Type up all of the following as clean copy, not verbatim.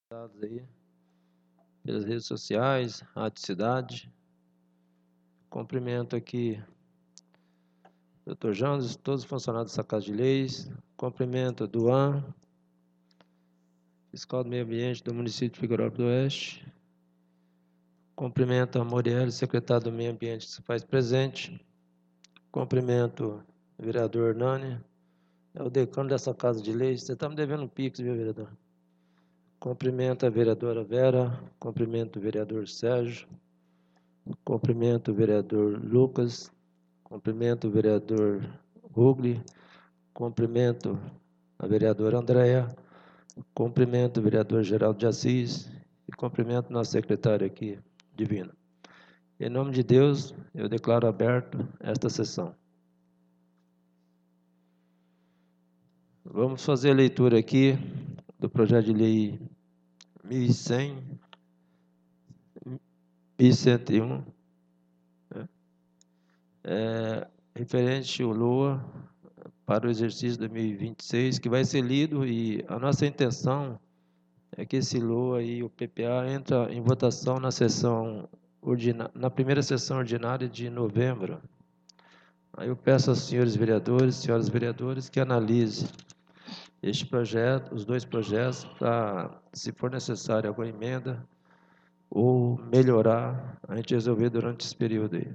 Dados aí pelas redes sociais, Rádio Cidade. Cumprimento aqui o Dr. Jones, todos os funcionários dessa Casa de Leis. Cumprimento o Duan, fiscal do meio ambiente do município de Figueirópolis do Oeste. Cumprimento a Morielle, secretário do meio ambiente que se faz presente. Cumprimento o vereador Hernani, é o decano dessa Casa de Leis. Você está me devendo um pix, viu, vereador? Cumprimento a vereadora Vera, cumprimento o vereador Sérgio, cumprimento o vereador Lucas, cumprimento o vereador Rugli, cumprimento a vereadora Andréa, cumprimento o vereador Geraldo de Assis e cumprimento nosso secretário aqui, Divino. Em nome de Deus, eu declaro aberto esta sessão. Vamos fazer a leitura aqui do projeto de lei 1101, referente ao LOA para o exercício 2026, que vai ser lido, e a nossa intenção é que esse LOA e o PPA entra em votação na primeira sessão ordinária de novembro. Aí eu peço aos senhores vereadores, senhoras vereadoras, que analisem este projeto, os dois projetos, para, se for necessário alguma emenda ou melhorar, a gente resolver durante esse período aí.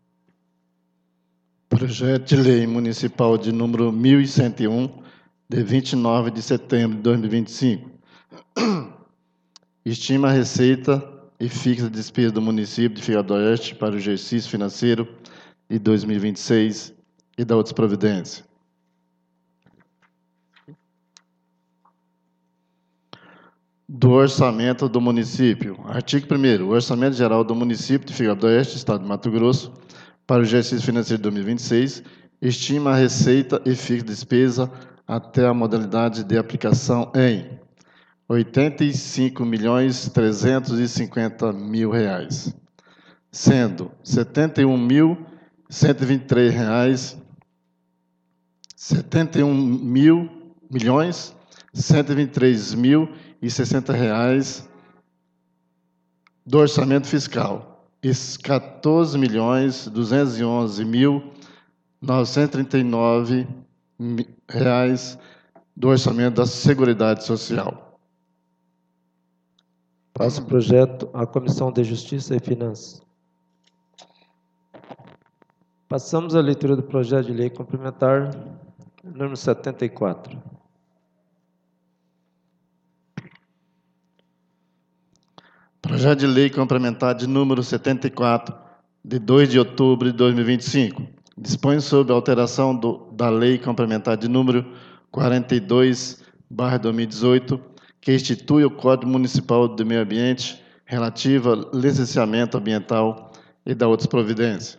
Projeto de lei municipal de número 1101, de 29 de setembro de 2025. Estima a receita e fixa a despesa do município de Figueirópolis do Oeste para o exercício financeiro de 2026 e da outras providências. Do orçamento do município. Artigo 1º. O orçamento geral do município de Figueirópolis do Oeste, Estado de Mato Grosso, para o exercício financeiro de 2026, estima a receita e fixa a despesa até a modalidade de aplicação em R$ 85.350.000, sendo R$ 71.123 R$ 71.123.060 do orçamento fiscal. R$ 14.211.939 do orçamento da Seguridade Social. Passo o projeto à Comissão de Justiça e Finanças. Passamos à leitura do projeto de lei complementar, número 74. Projeto de lei complementar de número 74, de 2 de outubro de 2025. Dispõe sobre a alteração da lei complementar de número 42/2018, que institui o Código Municipal do Meio Ambiente relativo ao licenciamento ambiental e da outras providências.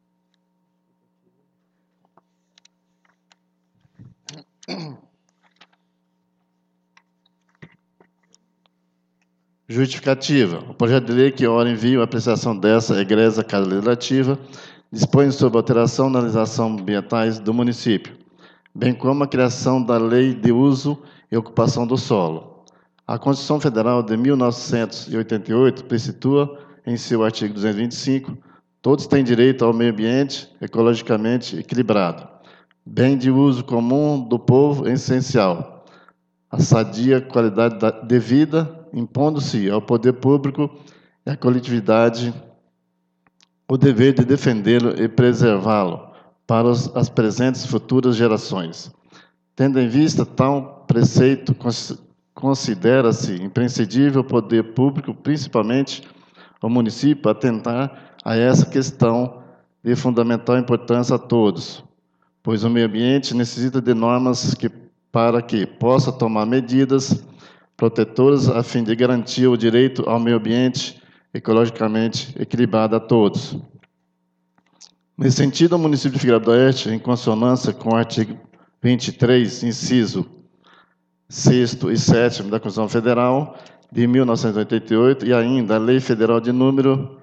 Justificativa. O projeto de lei que ora envio a apreciação dessa egressa Casa Legislativa dispõe sobre a alteração nas legislações ambientais do município, bem como a criação da Lei de Uso e Ocupação do Solo. A Constituição Federal de 1988 precitua, em seu artigo 225, todos têm direito ao meio ambiente ecologicamente equilibrado, bem de uso comum do povo essencial, a sadia qualidade de vida, impondo-se ao poder público e à coletividade o dever de defendê-lo e preservá-lo para as presentes e futuras gerações. Tendo em vista tal preceito, considera-se imprescindível o poder público, principalmente o município, atentar a essa questão de fundamental importância a todos, pois o meio ambiente necessita de normas para que possa tomar medidas protetoras a fim de garantir o direito ao meio ambiente ecologicamente equilibrado a todos. Nesse sentido, o município de Figueirópolis do Oeste, em consonância com o artigo 23, inciso 6º e 7º da Constituição Federal de 1988 e ainda a Lei Federal de número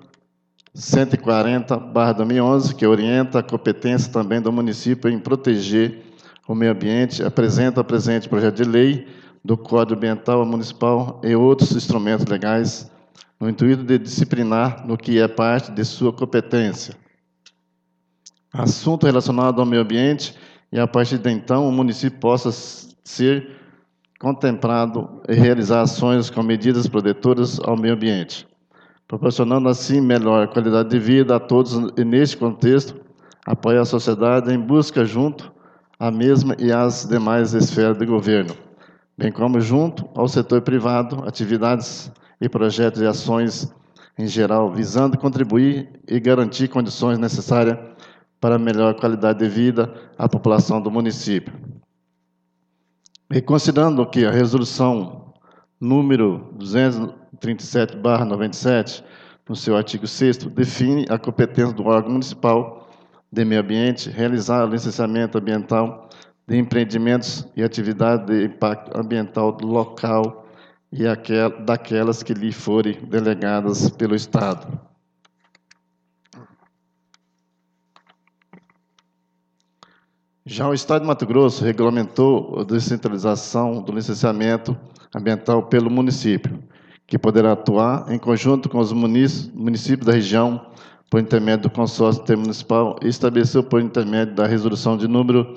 140/2011, que orienta a competência também do município em proteger o meio ambiente, apresenta o presente projeto de lei do Código Ambiental Municipal e outros instrumentos legais, no intuito de disciplinar no que é parte de sua competência. Assunto relacionado ao meio ambiente e, a partir de então, o município possa ser contemplado e realizar ações com medidas protetoras ao meio ambiente, proporcionando assim melhor qualidade de vida a todos e, neste contexto, apoia a sociedade em busca junto à mesma e às demais esferas de governo, bem como junto ao setor privado, atividades e projetos e ações em geral, visando contribuir e garantir condições necessárias para a melhor qualidade de vida à população do município. E considerando que a resolução número 237/97, no seu artigo 6º, define a competência do órgão municipal de meio ambiente realizar o licenciamento ambiental de empreendimentos e atividades de impacto ambiental do local e daquelas que lhe forem delegadas pelo Estado. Já o Estado de Mato Grosso regulamentou a descentralização do licenciamento ambiental pelo município, que poderá atuar em conjunto com os municípios da região por intermédio do consórcio intermunicipal e estabeleceu por intermédio da resolução de número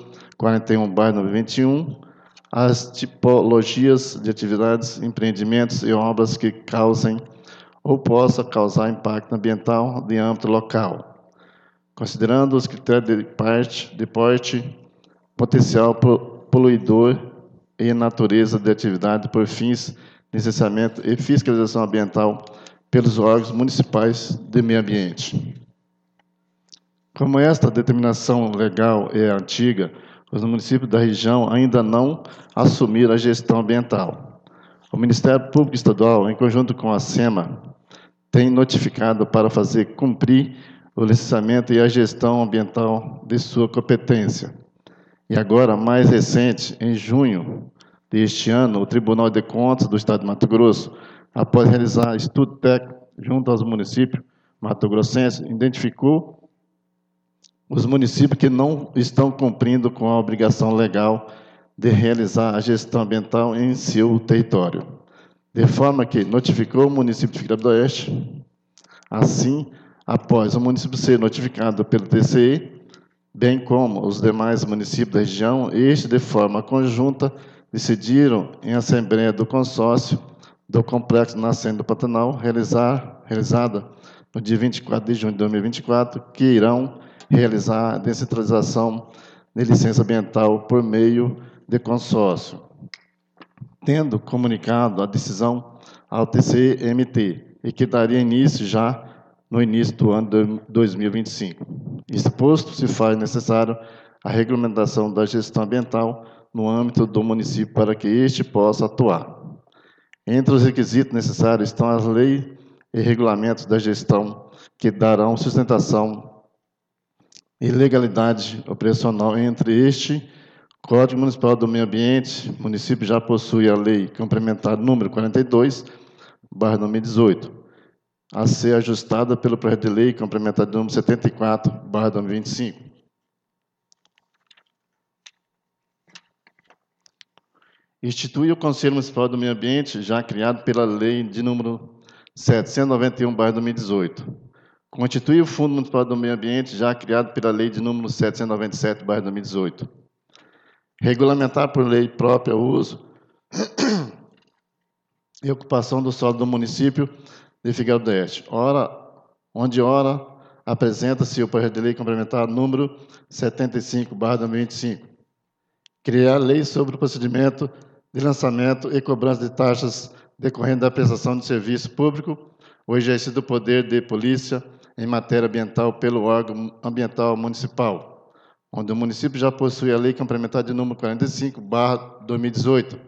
41/2021 as tipologias de atividades, empreendimentos e obras que causem ou possam causar impacto ambiental de âmbito local, considerando os critérios de porte, potencial poluidor e natureza de atividade por fins de licenciamento e fiscalização ambiental pelos órgãos municipais de meio ambiente. Como esta determinação legal é antiga, os municípios da região ainda não assumiram a gestão ambiental. O Ministério Público Estadual, em conjunto com a SEMA, tem notificado para fazer cumprir o licenciamento e a gestão ambiental de sua competência. E agora, mais recente, em junho deste ano, o Tribunal de Contas do Estado de Mato Grosso, após realizar estudo técnico junto aos municípios mato-grossenses, identificou os municípios que não estão cumprindo com a obrigação legal de realizar a gestão ambiental em seu território, de forma que notificou o município de Figueira do Oeste. Assim, após o município ser notificado pelo TCE, bem como os demais municípios da região, estes, de forma conjunta, decidiram, em assembleia do consórcio do Complexo Nascente do Pantanal, realizada no dia 24 de junho de 2024, que irão realizar a descentralização de licença ambiental por meio de consórcio, tendo comunicado a decisão ao TCMT, e que daria início já no início do ano de 2025. Exposto, se faz necessário a regulamentação da gestão ambiental no âmbito do município para que este possa atuar. Entre os requisitos necessários estão as leis e regulamentos da gestão que darão sustentação e legalidade operacional. Entre este, Código Municipal do Meio Ambiente, o município já possui a Lei Complementar número 42/2018, a ser ajustada pelo projeto de lei complementar número 74/2025. Institui o Conselho Municipal do Meio Ambiente, já criado pela lei de número 791/2018. Constitui o Fundo Municipal do Meio Ambiente, já criado pela lei de número 797/2018. Regulamentar por lei própria o uso e ocupação do solo do município de Figueira do Oeste. Onde apresenta-se o projeto de lei complementar número 75/2025. Criar lei sobre o procedimento de lançamento e cobrança de taxas decorrente da prestação de serviço público ou exercício do poder de polícia em matéria ambiental pelo órgão ambiental municipal, onde o município já possui a lei complementar de número 45/2018.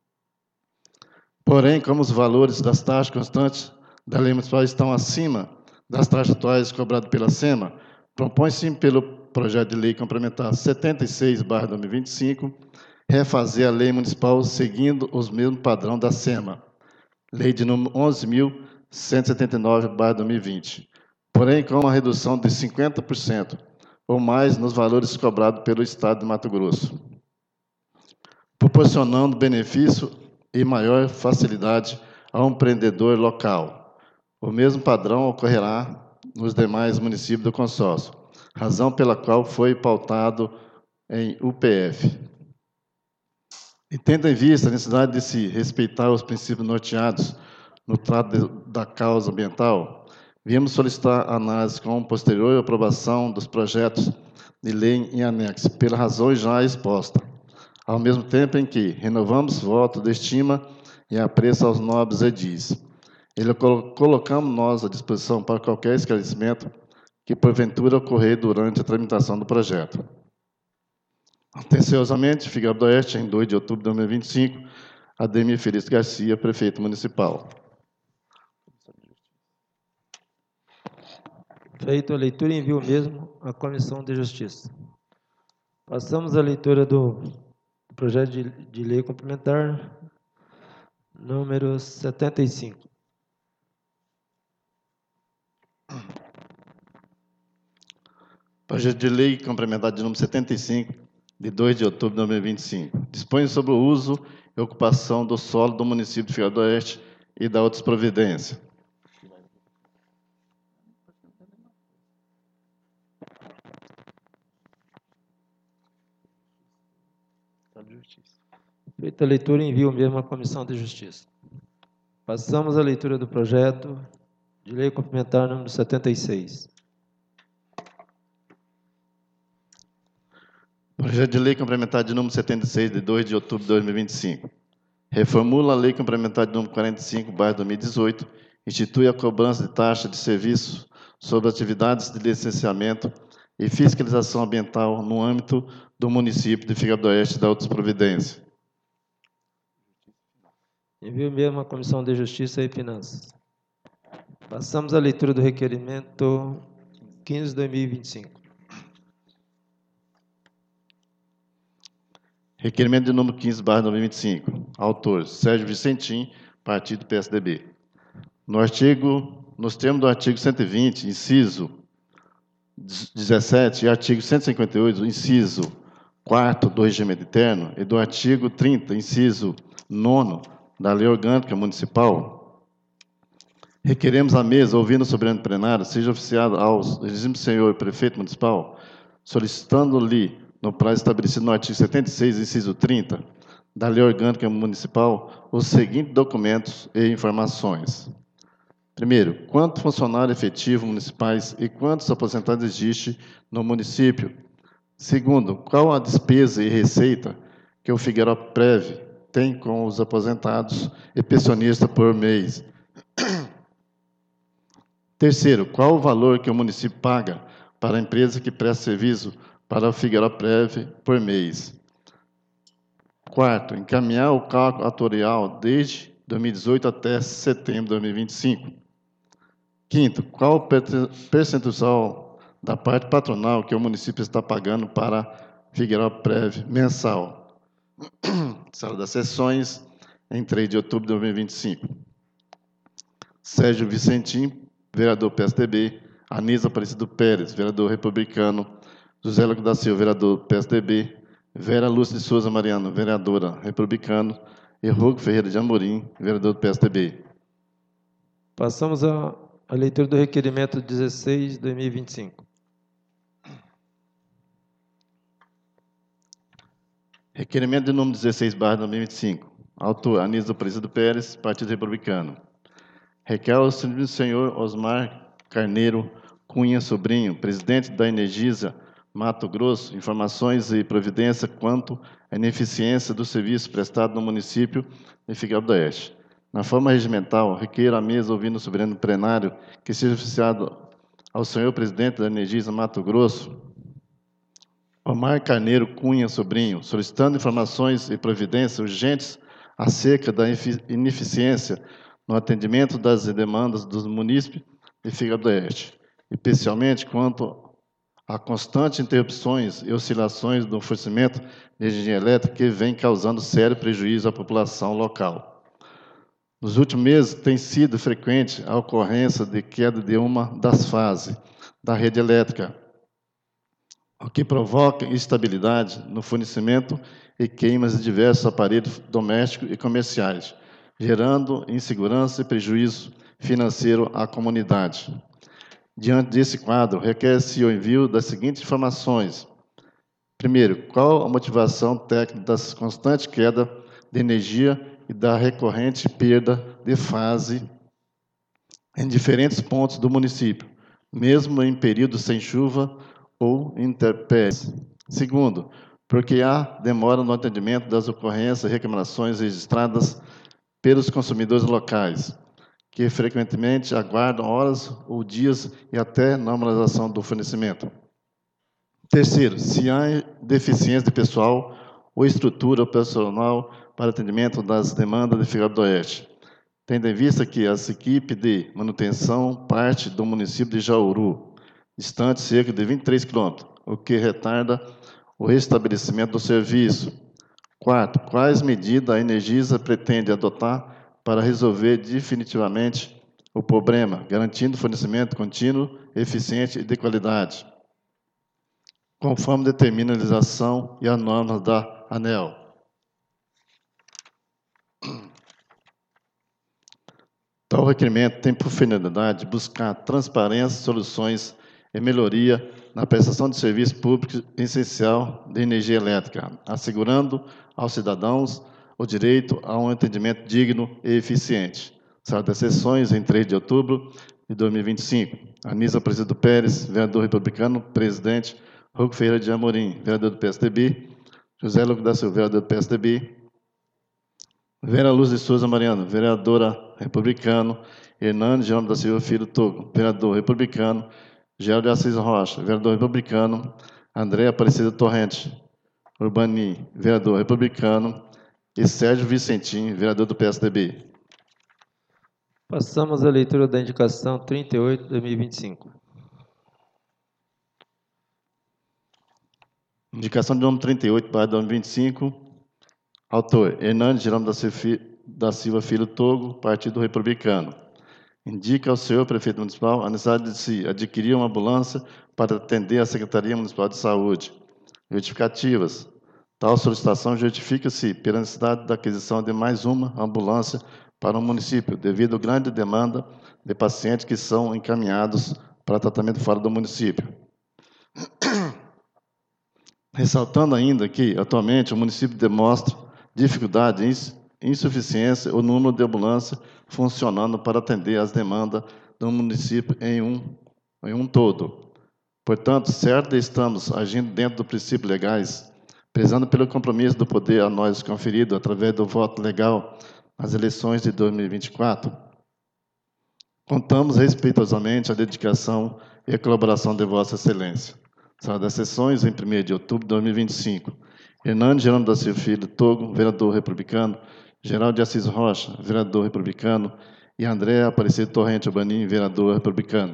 Porém, como os valores das taxas constantes da lei municipal estão acima das taxas atuais cobradas pela SEMA, propõe-se pelo projeto de lei complementar 76/2025 refazer a lei municipal seguindo os mesmos padrão da SEMA, lei de número 11.179/2020, porém com uma redução de 50% ou mais nos valores cobrados pelo Estado de Mato Grosso, proporcionando benefício e maior facilidade ao empreendedor local. O mesmo padrão ocorrerá nos demais municípios do consórcio, razão pela qual foi pautado em UPF. E tendo em vista a necessidade de se respeitar os princípios norteados no trato da causa ambiental, viemos solicitar análise com posterior aprovação dos projetos de lei em anexo, pelas razões já expostas, ao mesmo tempo em que renovamos voto de estima e apreço aos nobres edis. Ele colocamos nós à disposição para qualquer esclarecimento que porventura ocorrer durante a tramitação do projeto. Atenciosamente, Figueiró do Oeste, em 2 de outubro de 2025, Ademir Feliz Garcia, prefeito municipal. Feito a leitura, envio o mesmo à Comissão de Justiça. Passamos à leitura do projeto de lei complementar, número 75. Projeto de lei complementar de número 75, de 2 de outubro de 2025. Dispõe sobre o uso e ocupação do solo do município de Figueiró do Oeste e da outras providências. Feita a leitura, envio o mesmo à Comissão de Justiça. Passamos à leitura do projeto de lei complementar número 76. Projeto de lei complementar de número 76, de 2 de outubro de 2025. Reformula a lei complementar de número 45/2018, institui a cobrança de taxa de serviço sobre atividades de licenciamento e fiscalização ambiental no âmbito do município de Figueiró do Oeste e da outras providências. Envio mesmo à Comissão de Justiça e Finanças. Passamos à leitura do requerimento 15/2025. Requerimento de número 15/2025. Autor, Sérgio Vicentim, partido PSDB. Nos termos do artigo 120, inciso 17, e artigo 158, inciso 4º do regimento interno, e do artigo 30, inciso 9º da Lei Orgânica Municipal, requeremos à mesa, ouvindo o soberano plenário, seja oficiado ao regime senhor prefeito municipal, solicitando-lhe, no prazo estabelecido no artigo 76, inciso 30, da Lei Orgânica Municipal, os seguintes documentos e informações. Primeiro, quantos funcionários efetivos municipais e quantos aposentados existe no município? Segundo, qual a despesa e receita que o Figueiró Prev tem com os aposentados e pensionistas por mês? Terceiro, qual o valor que o município paga para a empresa que presta serviço para o Figueiró Prev por mês? Quarto, encaminhar o cálculo atuarial desde 2018 até setembro de 2025. Quinto, qual o percentual da parte patronal que o município está pagando para Figueiró Prev mensal? Sala das sessões, em 3 de outubro de 2025. Sérgio Vicentim, vereador PSDB. Anísio Aparecido Pérez, vereador republicano. José Lago da Silva, vereador PSDB. Vera Lúcia de Souza Mariano, vereadora republicano. E Hugo Ferreira de Amorim, vereador do PSDB. Passamos à leitura do requerimento 16/2025. Requerimento de número 16/2025. Autor, Anísio Aparecido Pérez, Partido Republicano. Requer ao senhor Osmar Carneiro Cunha Sobrinho, presidente da Energisa Mato Grosso, informações e providência quanto à ineficiência do serviço prestado no município de Figueiró do Oeste. Na forma regimental, requer à mesa, ouvindo o soberano plenário, que seja oficiado ao senhor presidente da Energisa Mato Grosso, Omar Carneiro Cunha Sobrinho, solicitando informações e providências urgentes acerca da ineficiência no atendimento das demandas dos munícipes de Figueiró do Oeste, especialmente quanto a constantes interrupções e oscilações do fornecimento de energia elétrica que vem causando sério prejuízo à população local. Nos últimos meses, tem sido frequente a ocorrência de queda de uma das fases da rede elétrica, o que provoca instabilidade no fornecimento e queimas de diversos aparelhos domésticos e comerciais, gerando insegurança e prejuízo financeiro à comunidade. Diante desse quadro, requer-se o envio das seguintes informações. Primeiro, qual a motivação técnica da constante queda de energia e da recorrente perda de fase em diferentes pontos do município, mesmo em períodos sem chuva ou intempéries? Segundo, porque há demora no atendimento das ocorrências e reclamações registradas pelos consumidores locais, que frequentemente aguardam horas ou dias e até normalização do fornecimento. Terceiro, se há deficiência de pessoal ou estrutura operacional para atendimento das demandas de Figueira do Oeste, tendo em vista que essa equipe de manutenção parte do município de Jauru, distante cerca de 23 quilômetros, o que retarda o restabelecimento do serviço. Quarto, quais medidas a Energisa pretende adotar para resolver definitivamente o problema, garantindo fornecimento contínuo, eficiente e de qualidade, conforme determina a legislação e as normas da ANEEL. Tal requerimento tem por finalidade buscar transparência, soluções e melhoria na prestação de serviço público essencial de energia elétrica, assegurando aos cidadãos o direito a um atendimento digno e eficiente. Sala das sessões, em 3 de outubro de 2025. Anísio Aparecido Pérez, vereador republicano, presidente. Hugo Ferreira de Amorim, vereador do PSDB. José Lucas da Silva, vereador do PSDB. Vera Luz de Souza Mariano, vereadora republicano. Hernandes Jerônimo da Silva Filho Togo, vereador republicano. Geraldo de Assis Rocha, vereador republicano. André Aparecida Torrente Urbani, vereador republicano. E Sérgio Vicentim, vereador do PSDB. Passamos à leitura da indicação 38 de 2025. Indicação de número 38, barra 2025. Autor, Hernandes Jerônimo da Silva Filho Togo, Partido Republicano. Indica ao senhor prefeito municipal a necessidade de se adquirir uma ambulância para atender a Secretaria Municipal de Saúde. Justificativas. Tal solicitação justifica-se pela necessidade da aquisição de mais uma ambulância para o município, devido à grande demanda de pacientes que são encaminhados para tratamento fora do município. Ressaltando ainda que, atualmente, o município demonstra dificuldade e insuficiência o número de ambulâncias funcionando para atender às demandas do município em um todo. Portanto, certo estamos agindo dentro dos princípios legais, prezando pelo compromisso do poder a nós conferido através do voto legal nas eleições de 2024. Contamos respeitosamente a dedicação e a colaboração de Vossa Excelência. Sala das sessões, em 1º de outubro de 2025. Hernandes Jerônimo da Silva Filho Togo, vereador republicano. Geraldo de Assis Rocha, vereador republicano. E André Aparecido Torrente Urbani, vereador republicano.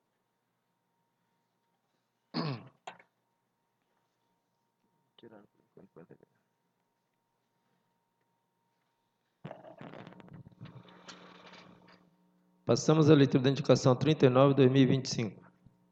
Passamos à leitura da indicação 39 de 2025.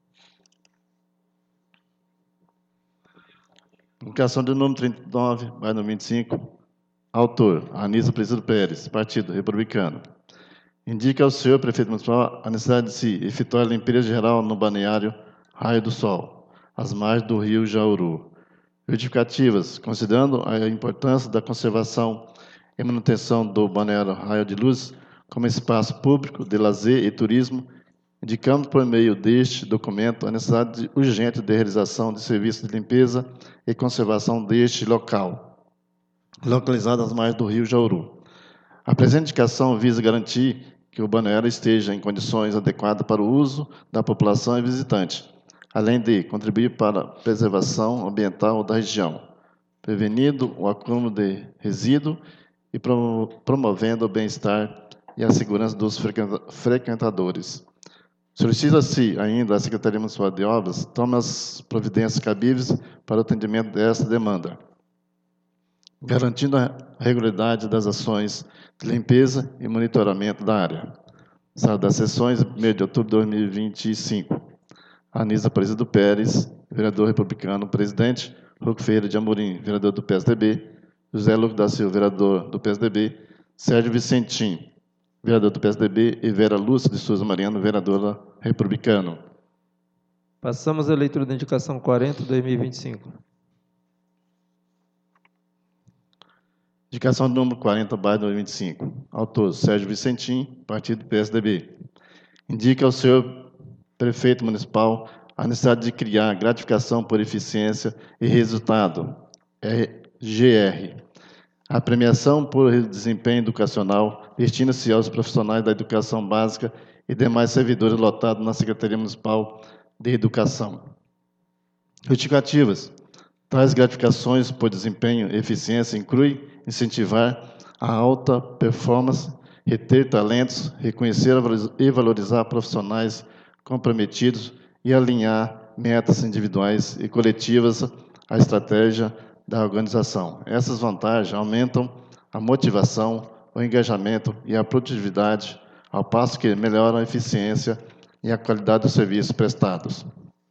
Indicação de número 39, barra 25. Autor, Anísio Aparecido Pérez, Partido Republicano. Indica ao senhor prefeito municipal a necessidade de se efetuar a limpeza geral no balneário Raio do Sol, às margens do rio Jauru. Justificativas, considerando a importância da conservação e manutenção do balneário Raio de Luz como espaço público de lazer e turismo, indicamos por meio deste documento a necessidade urgente de realização de serviços de limpeza e conservação deste local, localizado às margens do rio Jauru. A presente indicação visa garantir que o balneário esteja em condições adequadas para o uso da população e visitante, além de contribuir para a preservação ambiental da região, prevenindo o acúmulo de resíduos e promovendo o bem-estar e a segurança dos frequentadores. Solicita-se ainda à Secretaria Municipal de Obras tome as providências cabíveis para o atendimento desta demanda, garantindo a regularidade das ações de limpeza e monitoramento da área. Sala das sessões, 1º de outubro de 2025. Anísio Aparecido Pérez, vereador republicano. Presidente, Hugo Ferreira de Amorim, vereador do PSDB. José Lucas da Silva, vereador do PSDB. Sérgio Vicentim, vereador do PSDB. E Vera Lúcia de Souza Mariano, vereadora republicano. Passamos à leitura da indicação 40, 2025. Indicação de número 40/2025. Autor, Sérgio Vicentim, partido PSDB. Indica ao senhor prefeito municipal a necessidade de criar gratificação por eficiência e resultado, GR. A premiação por desempenho educacional destina-se aos profissionais da educação básica e demais servidores lotados na Secretaria Municipal de Educação. Justificativas. Tais gratificações por desempenho e eficiência incluem incentivar a alta performance, reter talentos, reconhecer e valorizar profissionais comprometidos e alinhar metas individuais e coletivas à estratégia da organização. Essas vantagens aumentam a motivação, o engajamento e a produtividade, ao passo que melhoram a eficiência e a qualidade dos serviços prestados.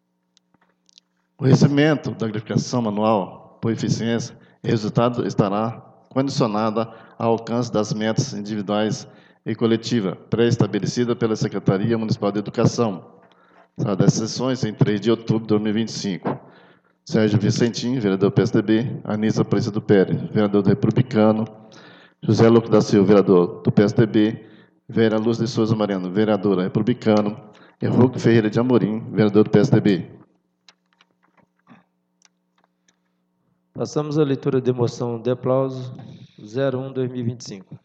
O recebimento da gratificação anual por eficiência e resultado estará condicionada ao alcance das metas individuais e coletivas pré-estabelecida pela Secretaria Municipal de Educação. Será das sessões em 3 de outubro de 2025. Sérgio Vicentim, vereador do PSDB. Anísia Aparecida Pérez, vereador do Republicano. José Lucas da Silva, vereador do PSDB. Vera Lúcia de Souza Mariano, vereadora Republicano. E Hugo Ferreira de Amorim, vereador do PSDB. Passamos à leitura de moção de aplauso 01/2025.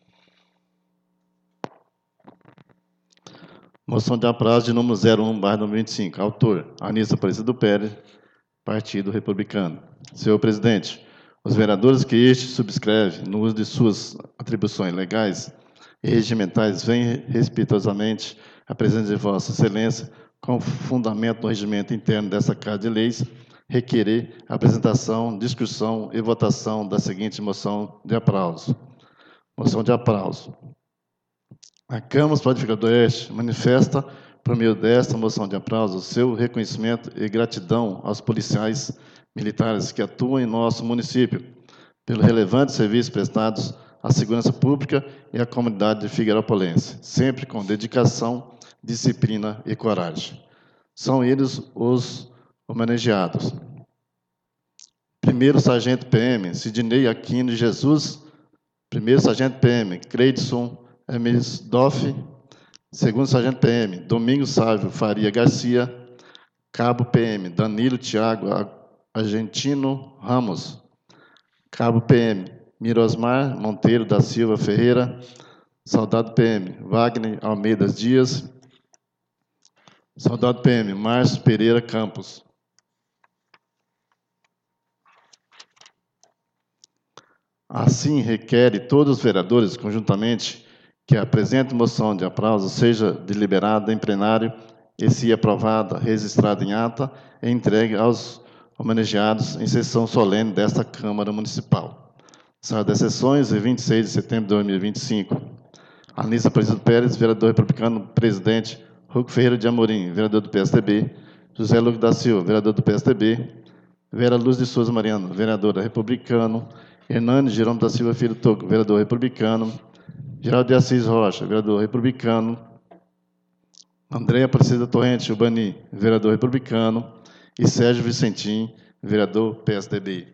Moção de aplauso de número 01/2025. Autor, Anísia Aparecida Pérez, Partido Republicano. Senhor presidente, os vereadores que este subscreve, no uso de suas atribuições legais e regimentais, vêm respeitosamente à presença de Vossa Excelência, com fundamento no regimento interno dessa Casa de Leis, requerer a apresentação, discussão e votação da seguinte moção de aplauso. Moção de aplauso. A Câmara Municipal do Oeste manifesta, por meio desta moção de aplauso, seu reconhecimento e gratidão aos policiais militares que atuam em nosso município, pelo relevante serviço prestados à segurança pública e à comunidade de Figueirópolense, sempre com dedicação, disciplina e coragem. São eles os homenageados. Primeiro Sargento PM, Sidney Aquino Jesus. Primeiro Sargento PM, Creidson Emisdoff. Segundo Sargento PM, Domingos Sávio Faria Garcia. Cabo PM, Danilo Tiago Argentino Ramos. Cabo PM, Mirosmar Monteiro da Silva Ferreira. Soldado PM, Wagner Almeida Dias. Soldado PM, Márcio Pereira Campos. Assim, requer todos os vereadores, conjuntamente, que a presente moção de aplauso seja deliberada em plenário e, se aprovada, registrada em ata e entregue aos homenageados em sessão solene desta Câmara Municipal. Sala das sessões, 26 de setembro de 2025. Anísia Aparecida Pérez, vereador republicano, presidente. Hugo Ferreira de Amorim, vereador do PSDB. José Lucas da Silva, vereador do PSDB. Vera Lúcia de Souza Mariano, vereadora republicano. Hernani Jerônimo da Silva Filho Toco, vereador republicano. Geraldo de Assis Rocha, vereador republicano. André Aparecida Torrente Ubani, vereador republicano. E Sérgio Vicentim, vereador PSDB.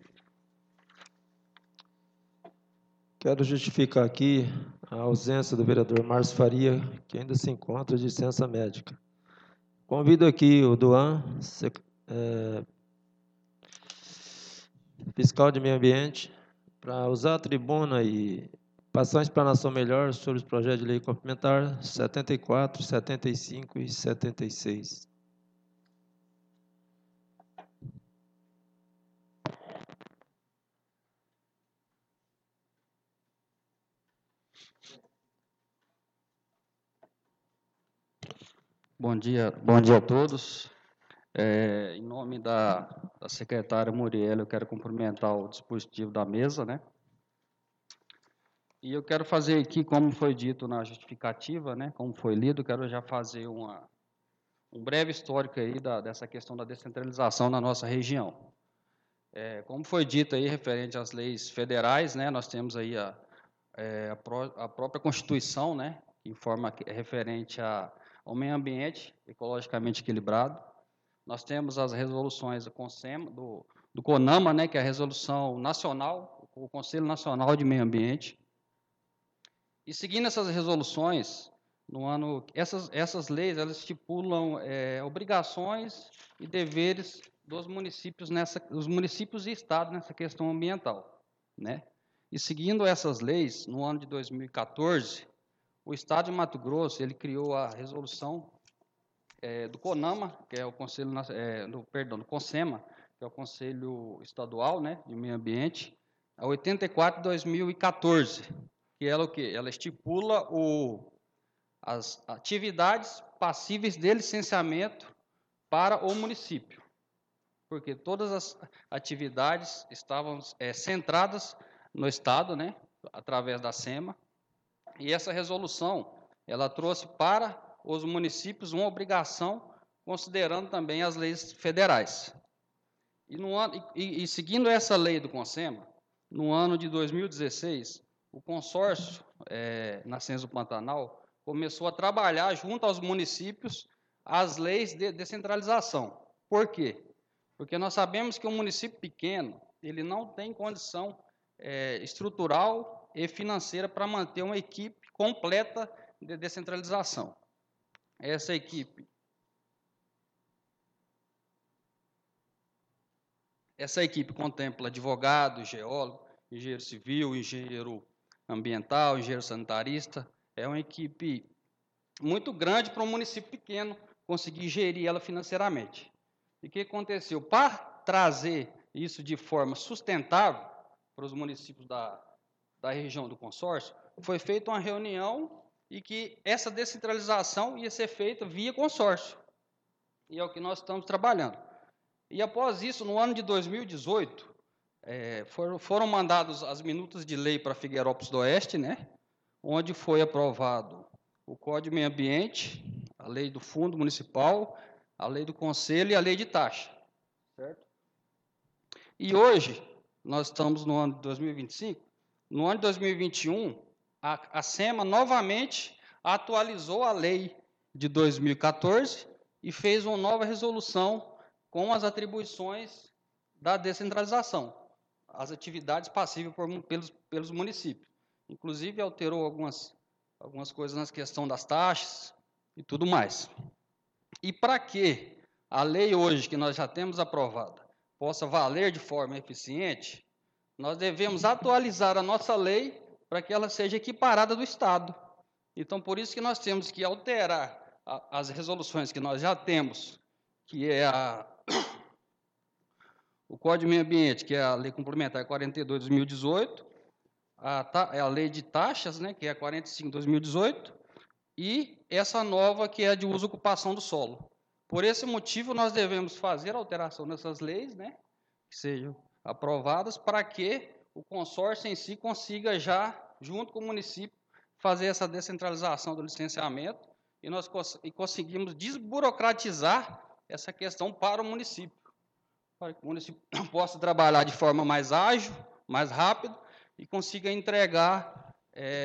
Quero justificar aqui a ausência do vereador Márcio Faria, que ainda se encontra de licença médica. Convido aqui o Duan, fiscal de meio ambiente, para usar a tribuna e passar uma explanação melhor sobre os projetos de lei complementar 74, 75 e 76. Bom dia a todos. Em nome da secretária Muriel, eu quero cumprimentar o dispositivo da mesa, né? E eu quero fazer aqui, como foi dito na justificativa, né? Como foi lido, quero já fazer uma um breve histórico aí dessa questão da descentralização na nossa região. Como foi dito aí, referente às leis federais, né, nós temos aí a própria Constituição, né, que informa referente ao meio ambiente ecologicamente equilibrado. Nós temos as resoluções do CONAMA, né, que é a resolução nacional, o Conselho Nacional de Meio Ambiente. E seguindo essas resoluções, essas leis elas estipulam obrigações e deveres dos municípios os municípios e estados nessa questão ambiental, né? E seguindo essas leis, no ano de 2014, o Estado de Mato Grosso ele criou a resolução do CONAMA, que é o Conselho do CONSEMA, que é o Conselho Estadual, né, de Meio Ambiente, a 84 de 2014, que ela o quê? Ela estipula as atividades passíveis de licenciamento para o município, porque todas as atividades estavam centradas no Estado, né, através da SEMA, e essa resolução ela trouxe para os municípios uma obrigação, considerando também as leis federais. E seguindo essa lei do CONSEMA, no ano de 2016, o consórcio Nascentes do Pantanal começou a trabalhar junto aos municípios as leis de descentralização. Por quê? Porque nós sabemos que um município pequeno ele não tem condição estrutural e financeira para manter uma equipe completa de descentralização. Essa equipe contempla advogado, geólogo, engenheiro civil, engenheiro ambiental, engenheiro sanitarista. É uma equipe muito grande para um município pequeno conseguir gerir ela financeiramente. E o que aconteceu? Para trazer isso de forma sustentável para os municípios da região do consórcio, foi feita uma reunião e que essa descentralização ia ser feita via consórcio. E é o que nós estamos trabalhando. E após isso, no ano de 2018, foram mandadas as minutas de lei para Figueirópolis do Oeste, né, onde foi aprovado o Código de Meio Ambiente, a lei do Fundo Municipal, a lei do Conselho e a lei de taxa. Certo? E hoje, nós estamos no ano de 2025, no ano de 2021, a SEMA novamente atualizou a lei de 2014 e fez uma nova resolução com as atribuições da descentralização, as atividades passíveis pelos municípios. Inclusive, alterou algumas coisas na questão das taxas e tudo mais. E para que a lei hoje, que nós já temos aprovada, possa valer de forma eficiente, nós devemos atualizar a nossa lei para que ela seja equiparada do Estado. Então, por isso que nós temos que alterar as resoluções que nós já temos, que é o Código de Meio Ambiente, que é a Lei Complementar 42 de 2018, a Lei de Taxas, né, que é a 45 de 2018, e essa nova, que é a de uso e ocupação do solo. Por esse motivo, nós devemos fazer a alteração nessas leis, né, que sejam aprovadas, para que o consórcio em si consiga já, junto com o município, fazer essa descentralização do licenciamento e nós conseguimos desburocratizar essa questão para o município, para que o município possa trabalhar de forma mais ágil, mais rápida e consiga entregar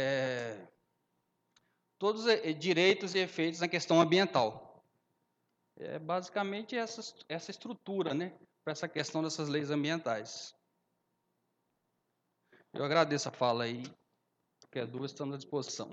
todos os direitos e efeitos na questão ambiental. É basicamente essa estrutura, né, para essa questão dessas leis ambientais. Eu agradeço a fala aí, qualquer dúvida, estamos à disposição.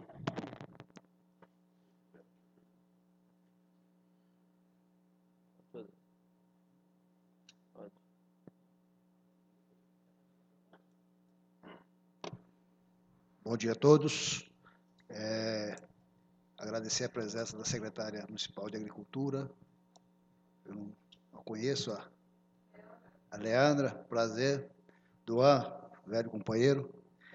Bom dia a todos. Agradecer a presença da secretária municipal de Agricultura. Eu não conheço a Leandra, prazer. Duan, velho companheiro.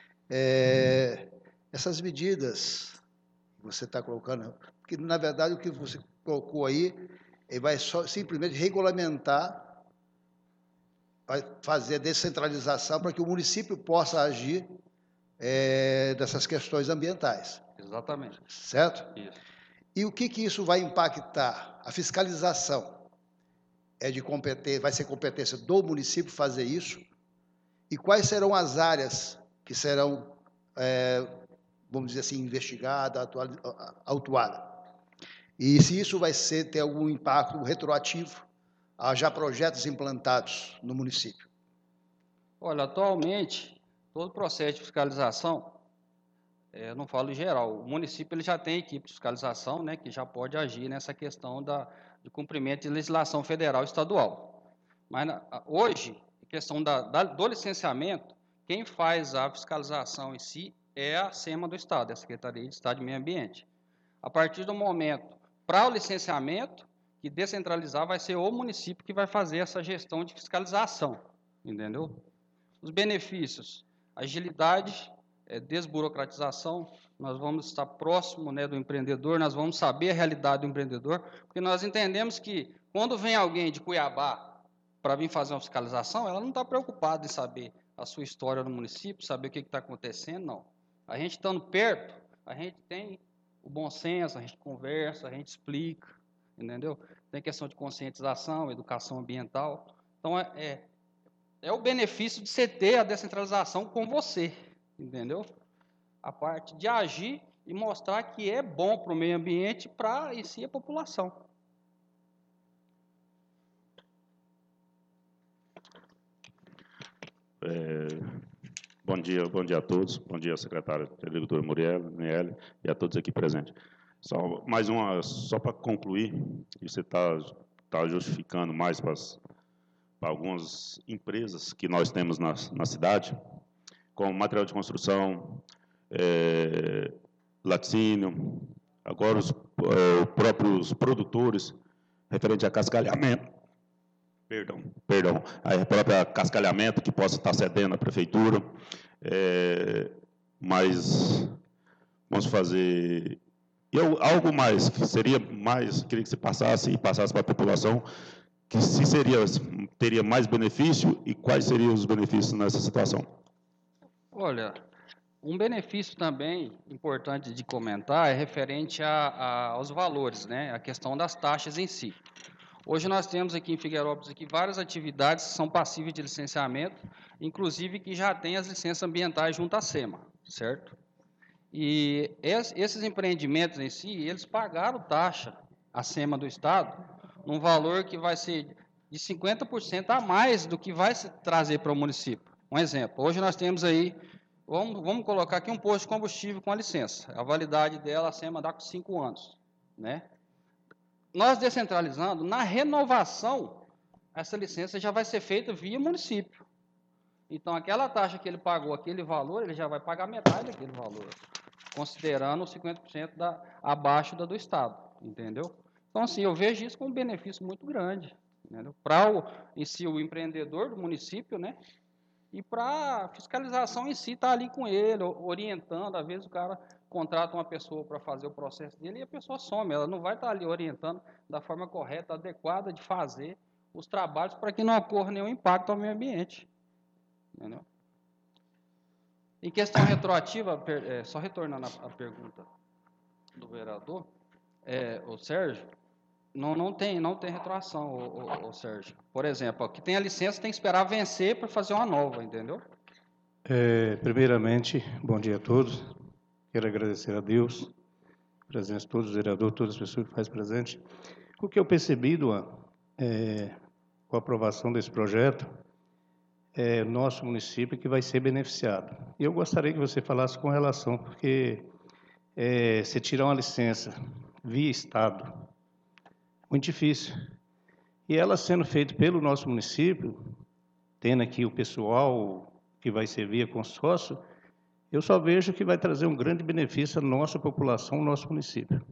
Essas medidas que você está colocando, porque na verdade o que você colocou aí, ele vai simplesmente regulamentar, vai fazer a descentralização para que o município possa agir dessas questões ambientais. Exatamente. Certo? Isso. E o que isso vai impactar? A fiscalização vai ser competência do município fazer isso? E quais serão as áreas que serão, vamos dizer assim, investigadas, autuadas? E se isso vai ter algum impacto retroativo a já projetos implantados no município? Olha, atualmente, todo o processo de fiscalização, eu não falo em geral, o município ele já tem equipe de fiscalização, né, que já pode agir nessa questão de cumprimento de legislação federal e estadual. Mas hoje, a questão do licenciamento, quem faz a fiscalização em si é a SEMA do Estado, é a Secretaria de Estado de Meio Ambiente. A partir do momento, para o licenciamento, que descentralizar vai ser o município que vai fazer essa gestão de fiscalização, entendeu? Os benefícios, agilidade, desburocratização, nós vamos estar próximo, né, do empreendedor, nós vamos saber a realidade do empreendedor, porque nós entendemos que quando vem alguém de Cuiabá para vir fazer uma fiscalização, ela não está preocupada em saber a sua história no município, saber o que está acontecendo, não. A gente estando perto, a gente tem o bom senso, a gente conversa, a gente explica, entendeu? Tem questão de conscientização, educação ambiental. Então, é o benefício de você ter a descentralização com você, entendeu? A parte de agir e mostrar que é bom para o meio ambiente, para em si a população. Bom dia a todos. Bom dia, secretário, doutor Muriel, Niele, e a todos aqui presentes. Só para concluir, você está justificando mais para algumas empresas que nós temos na cidade, como material de construção, laticínio, agora os próprios produtores, referente a cascalhamento, a própria cascalhamento que possa estar cedendo à prefeitura, mas vamos fazer... algo mais, que seria mais, queria que você passasse para a população, que se teria mais benefício e quais seriam os benefícios nessa situação? Olha, um benefício também importante de comentar é referente aos valores, né? A questão das taxas em si. Hoje nós temos aqui em Figueirópolis várias atividades que são passíveis de licenciamento, inclusive que já têm as licenças ambientais junto à SEMA, certo? E esses empreendimentos em si, eles pagaram taxa à SEMA do Estado, num valor que vai ser de 50% a mais do que vai se trazer para o município. Um exemplo, hoje nós temos aí, vamos colocar aqui um posto de combustível com a licença. A validade dela, a SEMA dá com 5 anos, né? Nós descentralizando, na renovação, essa licença já vai ser feita via município. Então, aquela taxa que ele pagou, aquele valor, ele já vai pagar metade daquele valor, considerando os 50% abaixo da do Estado, entendeu? Então, assim, eu vejo isso como um benefício muito grande, para em si o empreendedor do município, né? E para a fiscalização em si, estar ali com ele, orientando. Às vezes o cara contrata uma pessoa para fazer o processo dele e a pessoa some, ela não vai estar ali orientando da forma correta, adequada de fazer os trabalhos para que não ocorra nenhum impacto ao meio ambiente. Entendeu? Em questão retroativa, só retornando à pergunta do vereador, o Sérgio, não tem retroação, o Sérgio. Por exemplo, que tem a licença, tem que esperar vencer para fazer uma nova, entendeu? Primeiramente, bom dia a todos. Quero agradecer a Deus, a presença de todos os vereadores, todas as pessoas que fazem presente. O que eu percebi, Duan, com a aprovação desse projeto, é nosso município que vai ser beneficiado. E eu gostaria que você falasse com relação, porque se tirar uma licença via Estado, muito difícil. E ela sendo feita pelo nosso município, tendo aqui o pessoal que vai servir a consórcio, eu só vejo que vai trazer um grande benefício à nossa população, ao nosso município.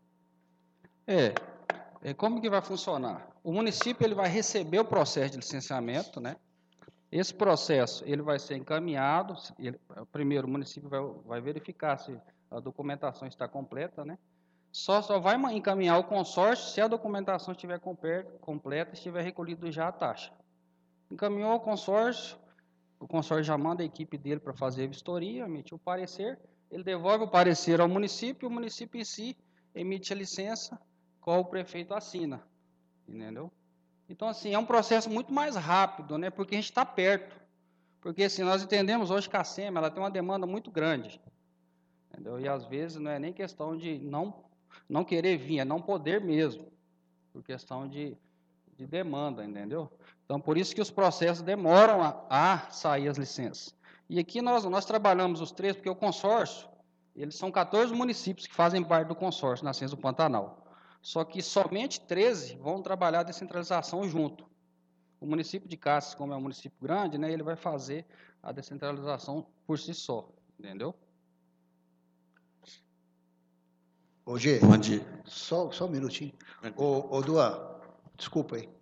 Como que vai funcionar? O município ele vai receber o processo de licenciamento, né? Esse processo ele vai ser encaminhado, primeiro o município vai verificar se a documentação está completa, né? Só vai encaminhar o consórcio se a documentação estiver completa, estiver recolhido já a taxa. Encaminhou o consórcio já manda a equipe dele para fazer a vistoria, emitir o parecer, ele devolve o parecer ao município, e o município em si, emite a licença, qual o prefeito assina, entendeu? Então, assim, é um processo muito mais rápido, né? Porque a gente está perto. Porque, assim, nós entendemos hoje que a SEMA ela tem uma demanda muito grande, entendeu? E, às vezes, não é nem questão de não querer vir, é não poder mesmo, por questão de demanda, entendeu? Então, por isso que os processos demoram a sair as licenças. E aqui nós trabalhamos os três, porque o consórcio, eles são 14 municípios que fazem parte do consórcio, Nascença do Pantanal. Só que somente 13 vão trabalhar a descentralização junto. O município de Cassis, como é um município grande, né, ele vai fazer a descentralização por si só, entendeu? Ô, Gê, Bom dia. só um minutinho. Ô, Duan, desculpa aí.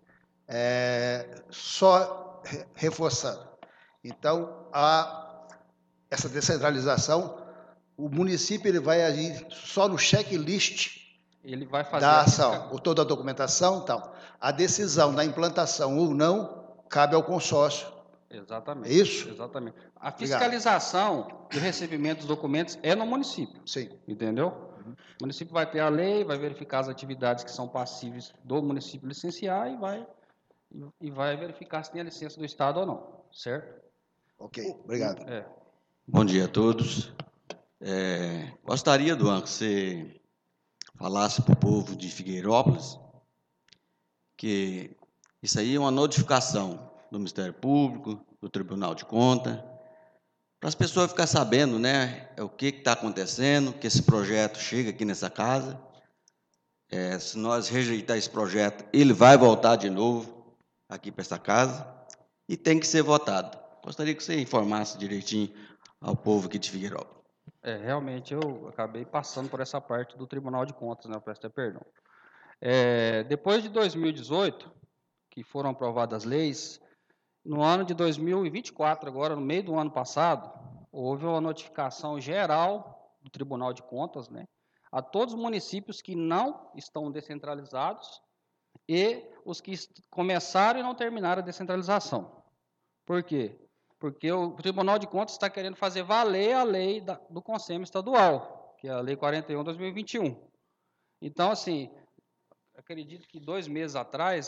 Só reforçando. Então, essa descentralização, o município ele vai agir só no checklist Ele vai fazer da ação, ou toda a documentação e tal. A decisão da implantação ou não cabe ao consórcio. Exatamente. É isso? Exatamente. A fiscalização do recebimento dos documentos é no município. Sim. Entendeu? O município vai ter a lei, vai verificar as atividades que são passíveis do município licenciar e vai verificar se tem a licença do Estado ou não, certo? Ok, obrigado. Bom dia a todos. Gostaria, Duan, que você falasse para o povo de Figueirópolis que isso aí é uma notificação do Ministério Público, do Tribunal de Contas, para as pessoas ficarem sabendo, né, o que está acontecendo, que esse projeto chega aqui nessa casa. Se nós rejeitar esse projeto, ele vai voltar de novo aqui para essa casa e tem que ser votado. Gostaria que você informasse direitinho ao povo aqui de Figueirópolis. Realmente eu acabei passando por essa parte do Tribunal de Contas, né, eu peço até perdão. Depois de 2018, que foram aprovadas as leis, no ano de 2024, agora no meio do ano passado, houve uma notificação geral do Tribunal de Contas, né, a todos os municípios que não estão descentralizados e os que começaram e não terminaram a descentralização. Por quê? Porque o Tribunal de Contas está querendo fazer valer a lei do Conselho Estadual, que é a Lei 41/2021. Então, assim, acredito que 2 meses atrás,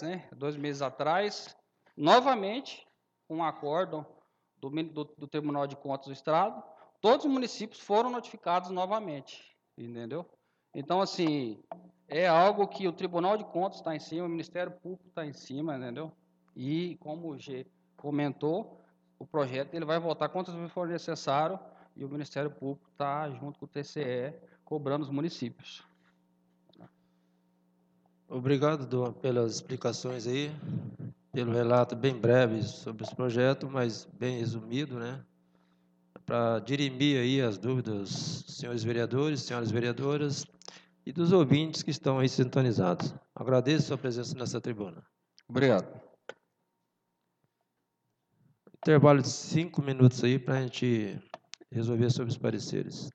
novamente, com um acórdão do Tribunal de Contas do Estado, todos os municípios foram notificados novamente, entendeu? Então, assim, é algo que o Tribunal de Contas está em cima, o Ministério Público está em cima, entendeu? E, como o G comentou, o projeto ele vai voltar quantas vezes for necessário e o Ministério Público está, junto com o TCE, cobrando os municípios. Obrigado, Duan, pelas explicações aí, pelo relato bem breve sobre esse projeto, mas bem resumido, né? Para dirimir aí as dúvidas dos senhores vereadores, senhoras vereadoras e dos ouvintes que estão aí sintonizados. Agradeço a sua presença nessa tribuna. Obrigado. Intervalo de 5 minutos aí para a gente resolver sobre os pareceres.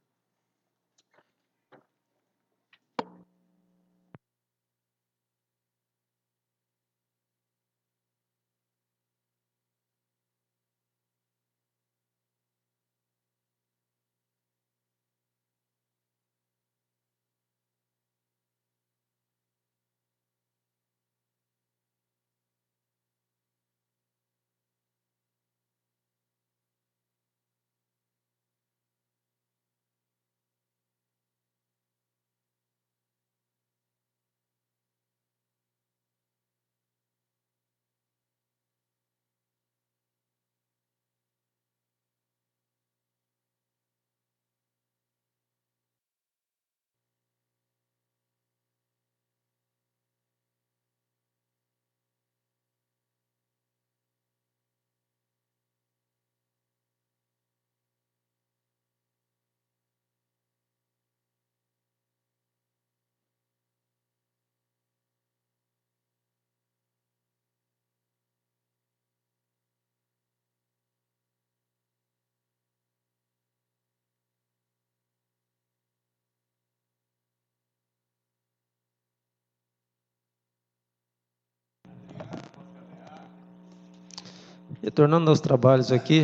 Retornando aos trabalhos aqui,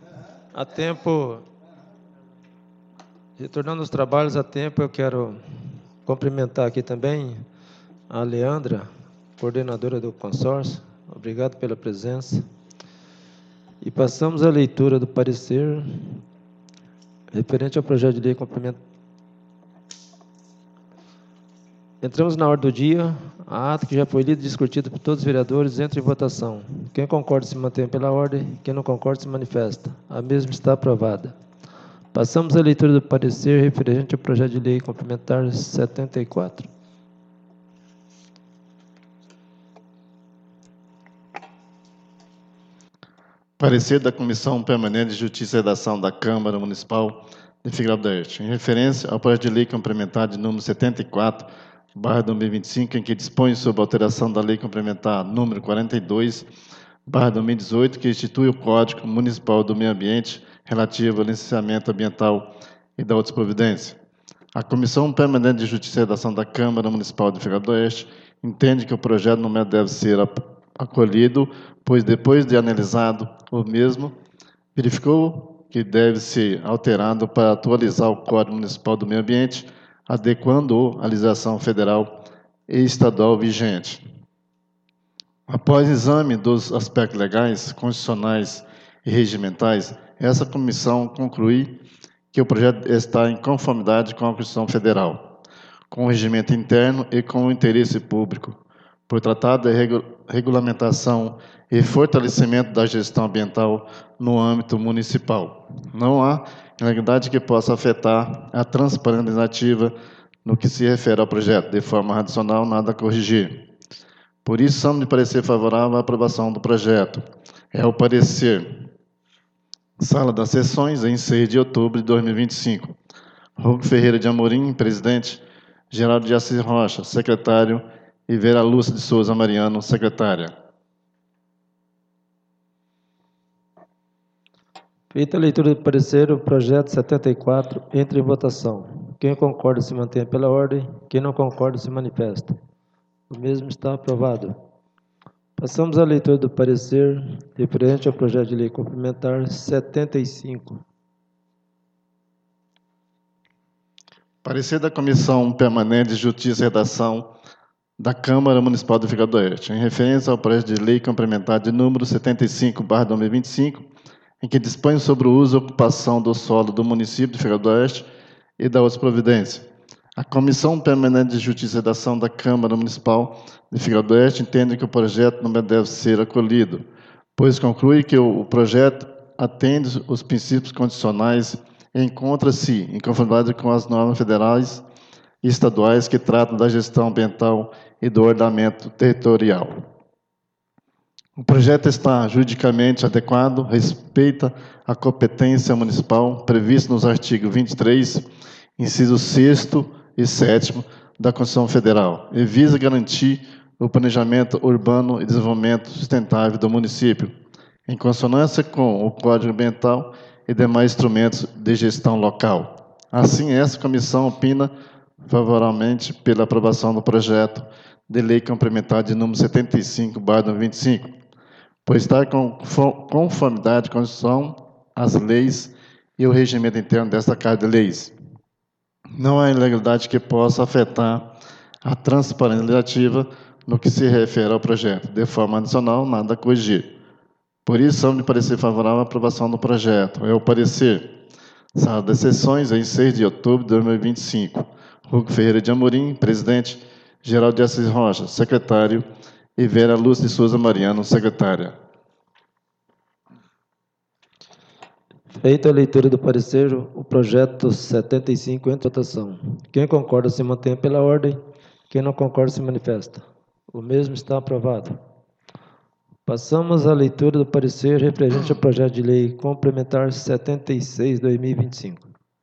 retornando aos trabalhos a tempo, eu quero Cumprimentar aqui também a Leandra, coordenadora do consórcio. Obrigado pela presença. E passamos à leitura do parecer referente ao projeto de lei complementar. Entramos na ordem do dia. A ata que já foi lida e discutida por todos os vereadores entra em votação. Quem concorda se mantém pela ordem, quem não concorda se manifesta. A mesma está aprovada. Passamos à leitura do parecer referente ao projeto de lei complementar 74. Parecer da Comissão Permanente de Justiça e Redação da Câmara Municipal de Figueiró do Oeste, em referência ao projeto de lei complementar de número 74/2025, em que dispõe sobre a alteração da lei complementar número 42/2018, que institui o Código Municipal do Meio Ambiente relativo ao licenciamento ambiental e da outras providências. A Comissão Permanente de Justiça e Redação da Câmara Municipal de Figueiró do Oeste entende que o projeto não deve ser acolhido, pois, depois de analisado o mesmo, verificou que deve ser alterado para atualizar o Código Municipal do Meio Ambiente, adequando-o à legislação federal e estadual vigente. Após exame dos aspectos legais, constitucionais e regimentais, essa comissão conclui que o projeto está em conformidade com a Constituição Federal, com o regimento interno e com o interesse público, por tratar da regulamentação e fortalecimento da gestão ambiental no âmbito municipal. Não há ilegalidade que possa afetar a transparência legislativa no que se refere ao projeto. De forma adicional, nada a corrigir. Por isso, somos de parecer favorável à aprovação do projeto. É o parecer. Sala das Sessões, em 6 de outubro de 2025. Hugo Ferreira de Amorim, presidente. Geraldo de Assis Rocha, secretário. E Vera Lúcia de Souza Mariano, secretária. Feita a leitura do parecer, o projeto 74 entra em votação. Quem concorda se mantém pela ordem, quem não concorda se manifesta. O mesmo está aprovado. Passamos à leitura do parecer referente ao projeto de lei complementar 75. Parecer da Comissão Permanente de Justiça e Redação da Câmara Municipal de Figueiró do Oeste, em referência ao projeto de lei complementar de número 75/2025, em que dispõe sobre o uso e ocupação do solo do município de Figueiró do Oeste e da outras providências. A Comissão Permanente de Justiça e Redação da Câmara Municipal de Figueiró do Oeste entende que o projeto não deve ser acolhido, pois conclui que o projeto atende os princípios constitucionais e encontra-se em conformidade com as normas federais e estaduais que tratam da gestão ambiental e do ordenamento territorial. O projeto está juridicamente adequado, respeita a competência municipal prevista nos artigos 23, incisos 6º e 7º da Constituição Federal e visa garantir o planejamento urbano e desenvolvimento sustentável do município, em consonância com o Código Ambiental e demais instrumentos de gestão local. Assim, essa comissão opina favoravelmente pela aprovação do projeto de lei complementar de número 75/2025, pois está em conformidade com a Constituição, as leis e o regimento interno desta Casa de Leis. Não há ilegalidade que possa afetar a transparência legislativa no que se refere ao projeto. De forma adicional, nada a corrigir. Por isso, somos de parecer favorável à aprovação do projeto. É o parecer. Sala das Sessões, em 6 de outubro de 2025. Hugo Ferreira de Amorim, presidente. Geraldo de Assis Rocha, secretário. E Vera Lúcia de Souza Mariano, secretária. Feita a leitura do parecer, o projeto 75 entra em votação. Quem concorda se mantém pela ordem, quem não concorda se manifesta. O mesmo está aprovado. Passamos à leitura do parecer referente ao projeto de lei complementar 76/2025.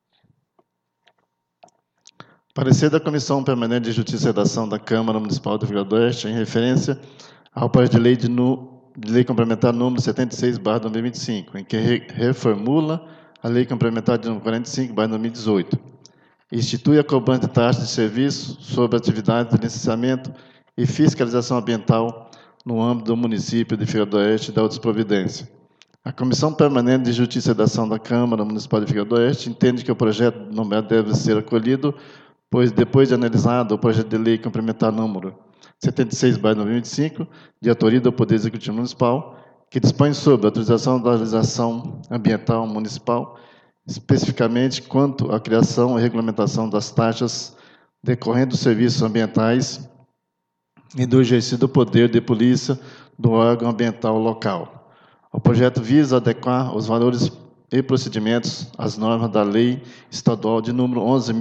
Parecer da Comissão Permanente de Justiça e Redação da Câmara Municipal de Figueiró do Oeste, em referência ao projeto de lei complementar número 76/2025, em que reformula a lei complementar de número 45/2018. Institui a cobrança de taxa de serviço sobre atividades de licenciamento e fiscalização ambiental no âmbito do município de Figueiró do Oeste e da outras providências. A Comissão Permanente de Justiça e Redação da Câmara Municipal de Figueiró do Oeste entende que o projeto não deve ser acolhido, pois depois de analisado o projeto de lei complementar número 76/2025, de autoria do Poder Executivo Municipal, que dispõe sobre a autorização da legislação ambiental municipal, especificamente quanto à criação e regulamentação das taxas decorrentes dos serviços ambientais e do exercício do poder de polícia do órgão ambiental local. O projeto visa adequar os valores e procedimentos às normas da Lei Estadual de número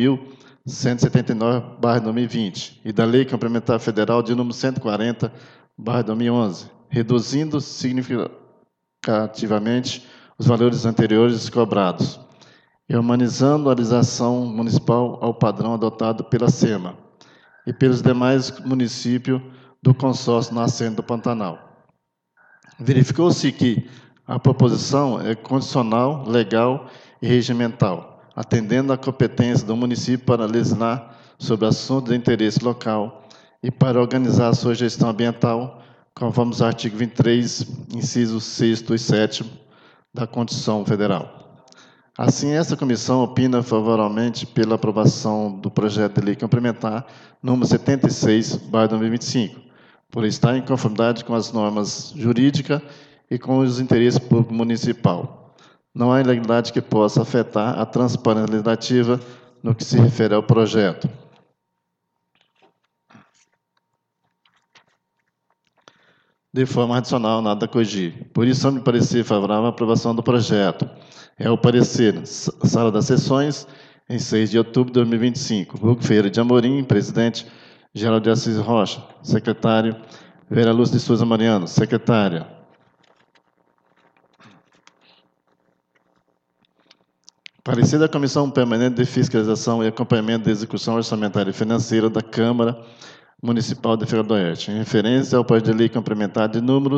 11.179/2020 e da Lei Complementar Federal de número 140/2011, reduzindo significativamente os valores anteriores cobrados e humanizando a legislação municipal ao padrão adotado pela SEMA e pelos demais municípios do consórcio Nascente do Pantanal. Verificou-se que a proposição é condicional, legal e regimental, atendendo à competência do município para legislar sobre assuntos de interesse local e para organizar a sua gestão ambiental, conforme os artigos 23, incisos 6º e 7º da Constituição Federal. Assim, essa comissão opina favoravelmente pela aprovação do projeto de lei complementar número 76/2025, por estar em conformidade com as normas jurídicas e com os interesses públicos municipal. Não há ilegalidade que possa afetar a transparência legislativa no que se refere ao projeto. De forma adicional, nada a corrigir. Por isso, me parecer favorável à aprovação do projeto. É o parecer, Sala das Sessões, em 6 de outubro de 2025. Hugo Ferreira de Amorim, presidente. Geraldo de Assis Rocha, secretário. Vera Lúcia de Souza Mariano, secretária. Parecer da Comissão Permanente de Fiscalização e Acompanhamento da Execução Orçamentária e Financeira da Câmara Municipal de Feira do Oeste, em referência ao projeto de lei complementar de número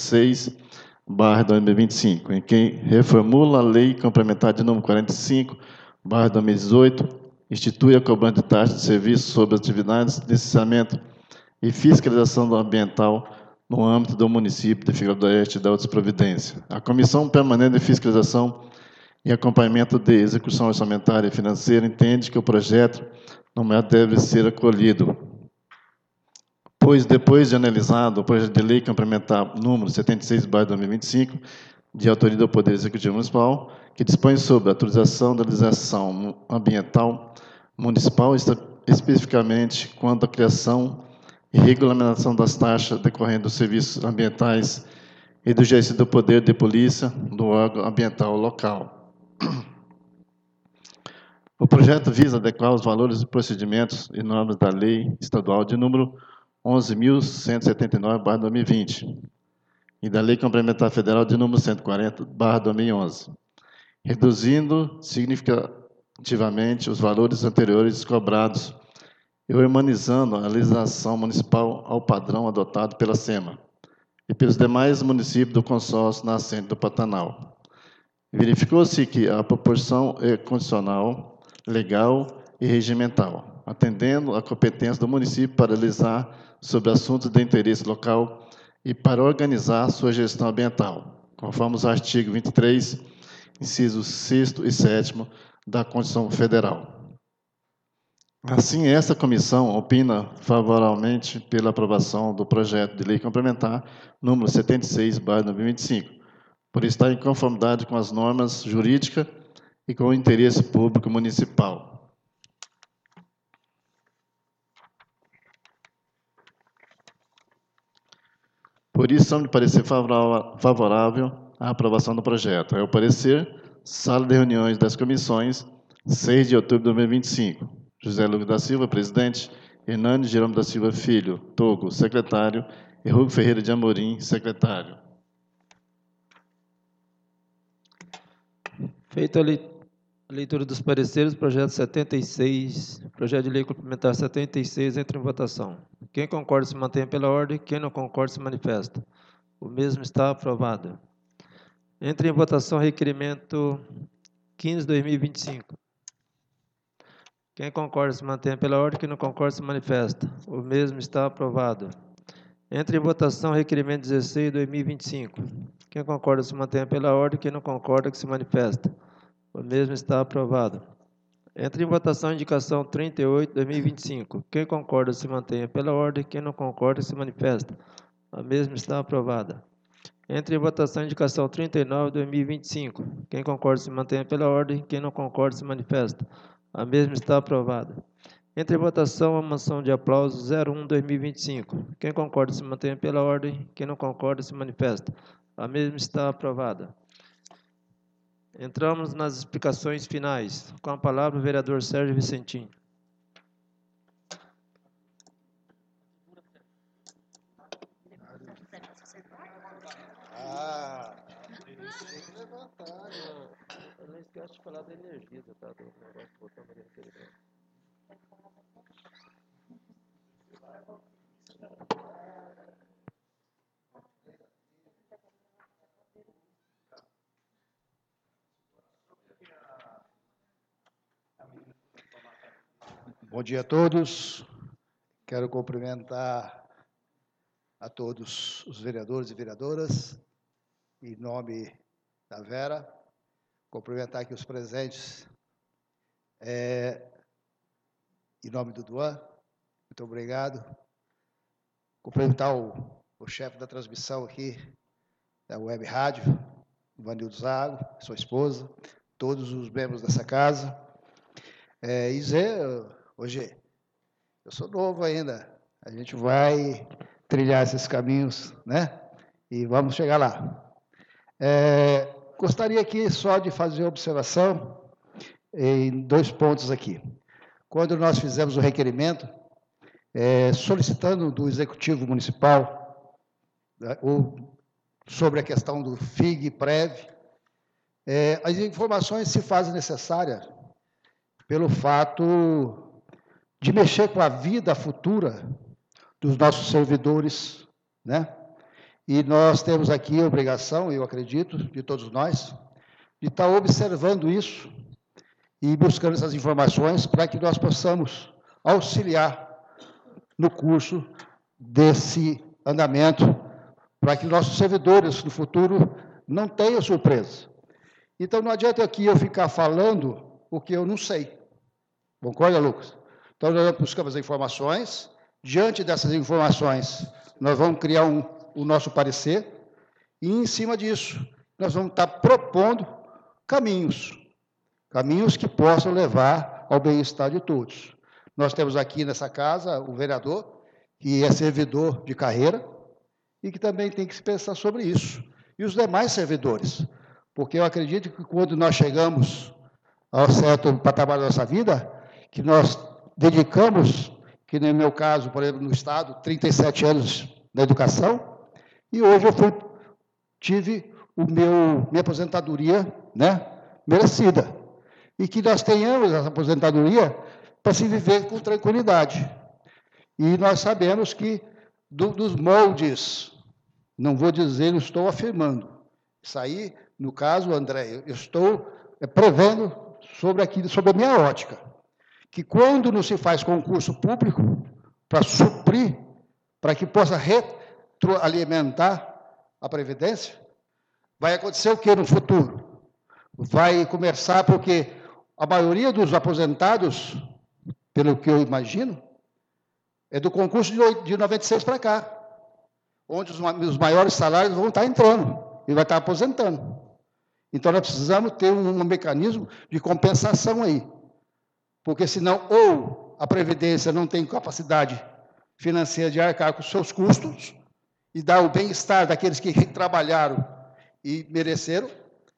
76/2025, em que reformula a lei complementar de número 45/2018, institui a cobrança de taxa de serviço sobre atividades de licenciamento e fiscalização ambiental no âmbito do município de Feira do Oeste e da outras providências. A Comissão Permanente de Fiscalização e Acompanhamento de Execução Orçamentária e Financeira entende que o projeto não deve ser acolhido, pois, depois de analisado o projeto de lei complementar número 76/2025, de autoria do Poder Executivo Municipal, que dispõe sobre a autorização da legislação ambiental municipal, especificamente quanto à criação e regulamentação das taxas decorrentes dos serviços ambientais e do exercício do poder de polícia do órgão ambiental local. O projeto visa adequar os valores e procedimentos e normas da Lei Estadual de número 11.179/2020 e da Lei Complementar Federal de número 140/2011, reduzindo significativamente os valores anteriores cobrados e humanizando a legislação municipal ao padrão adotado pela SEMA e pelos demais municípios do consórcio Nascente do Pantanal. Verificou-se que a proporção é condicional, legal e regimental, atendendo à competência do município para legislar sobre assuntos de interesse local e para organizar sua gestão ambiental, conforme os artigos 23, incisos 6º e 7º da Constituição Federal. Assim, essa comissão opina favoravelmente pela aprovação do projeto de lei complementar número 76/2025, por estar em conformidade com as normas jurídicas e com o interesse público municipal. Por isso, me parecer favorável à aprovação do projeto. É o parecer, Sala de Reuniões das Comissões, 6 de outubro de 2025. José Lucas da Silva, presidente. Hernani Jerônimo da Silva Filho, Togo, secretário. E Hugo Ferreira de Amorim, secretário. Feita a leitura dos pareceres, projeto 76, projeto de lei complementar 76, entra em votação. Quem concorda se mantém pela ordem, quem não concorda se manifesta. O mesmo está aprovado. Entra em votação requerimento 15/2025. Quem concorda se mantém pela ordem, quem não concorda se manifesta. O mesmo está aprovado. Entra em votação requerimento 16/2025. Quem concorda se mantém pela ordem, quem não concorda que se manifesta. O mesmo está aprovado. Entra em votação a indicação 38, 2025. Quem concorda se mantenha pela ordem, quem não concorda se manifesta. A mesma está aprovada. Entra em votação a indicação 39, 2025. Quem concorda se mantenha pela ordem, quem não concorda se manifesta. A mesma está aprovada. Entra em votação a moção de aplauso 01, 2025. Quem concorda se mantenha pela ordem, quem não concorda se manifesta. A mesma está aprovada. Entramos nas explicações finais. Com a palavra o vereador Sérgio Vicentim. Eu não esqueço de falar da energia, tá? Do negócio, botando ali naquele negócio. Bom dia a todos. Quero cumprimentar a todos os vereadores e vereadoras, em nome da Vera. Cumprimentar aqui os presentes, em nome do Duan. Muito obrigado. Cumprimentar o chefe da transmissão aqui, da Web Rádio, Vanildo Zago, sua esposa, todos os membros dessa casa. E dizer, hoje, eu sou novo ainda, a gente vai trilhar esses caminhos, né? E vamos chegar lá. Gostaria aqui só de fazer uma observação em 2 pontos aqui. Quando nós fizemos o requerimento, solicitando do Executivo Municipal, sobre a questão do FIG-PREV, as informações se fazem necessárias pelo fato de mexer com a vida futura dos nossos servidores, né? E nós temos aqui a obrigação, eu acredito, de todos nós, de estar observando isso e buscando essas informações para que nós possamos auxiliar no curso desse andamento, para que nossos servidores no futuro não tenham surpresa. Então, não adianta aqui eu ficar falando o que eu não sei. Concorda, Lucas? Então, nós buscamos as informações. Diante dessas informações, nós vamos criar o nosso parecer, e, em cima disso, nós vamos estar propondo caminhos que possam levar ao bem-estar de todos. Nós temos aqui nessa casa o vereador, que é servidor de carreira, e que também tem que se pensar sobre isso. E os demais servidores, porque eu acredito que quando nós chegamos ao certo patamar da nossa vida, que nós dedicamos, que no meu caso, por exemplo, no Estado, 37 anos na educação, e hoje eu tive minha aposentadoria, né, merecida. E que nós tenhamos essa aposentadoria para se viver com tranquilidade. E nós sabemos que dos moldes, não vou dizer, não estou afirmando. Isso aí, no caso, André, eu estou prevendo sobre a minha ótica, que quando não se faz concurso público para suprir, para que possa retroalimentar a Previdência, vai acontecer o que no futuro? Vai começar porque a maioria dos aposentados, pelo que eu imagino, é do concurso de 96 para cá, onde os maiores salários vão estar entrando e vai estar aposentando. Então, nós precisamos ter um mecanismo de compensação aí, porque senão ou a Previdência não tem capacidade financeira de arcar com os seus custos e dar o bem-estar daqueles que trabalharam e mereceram,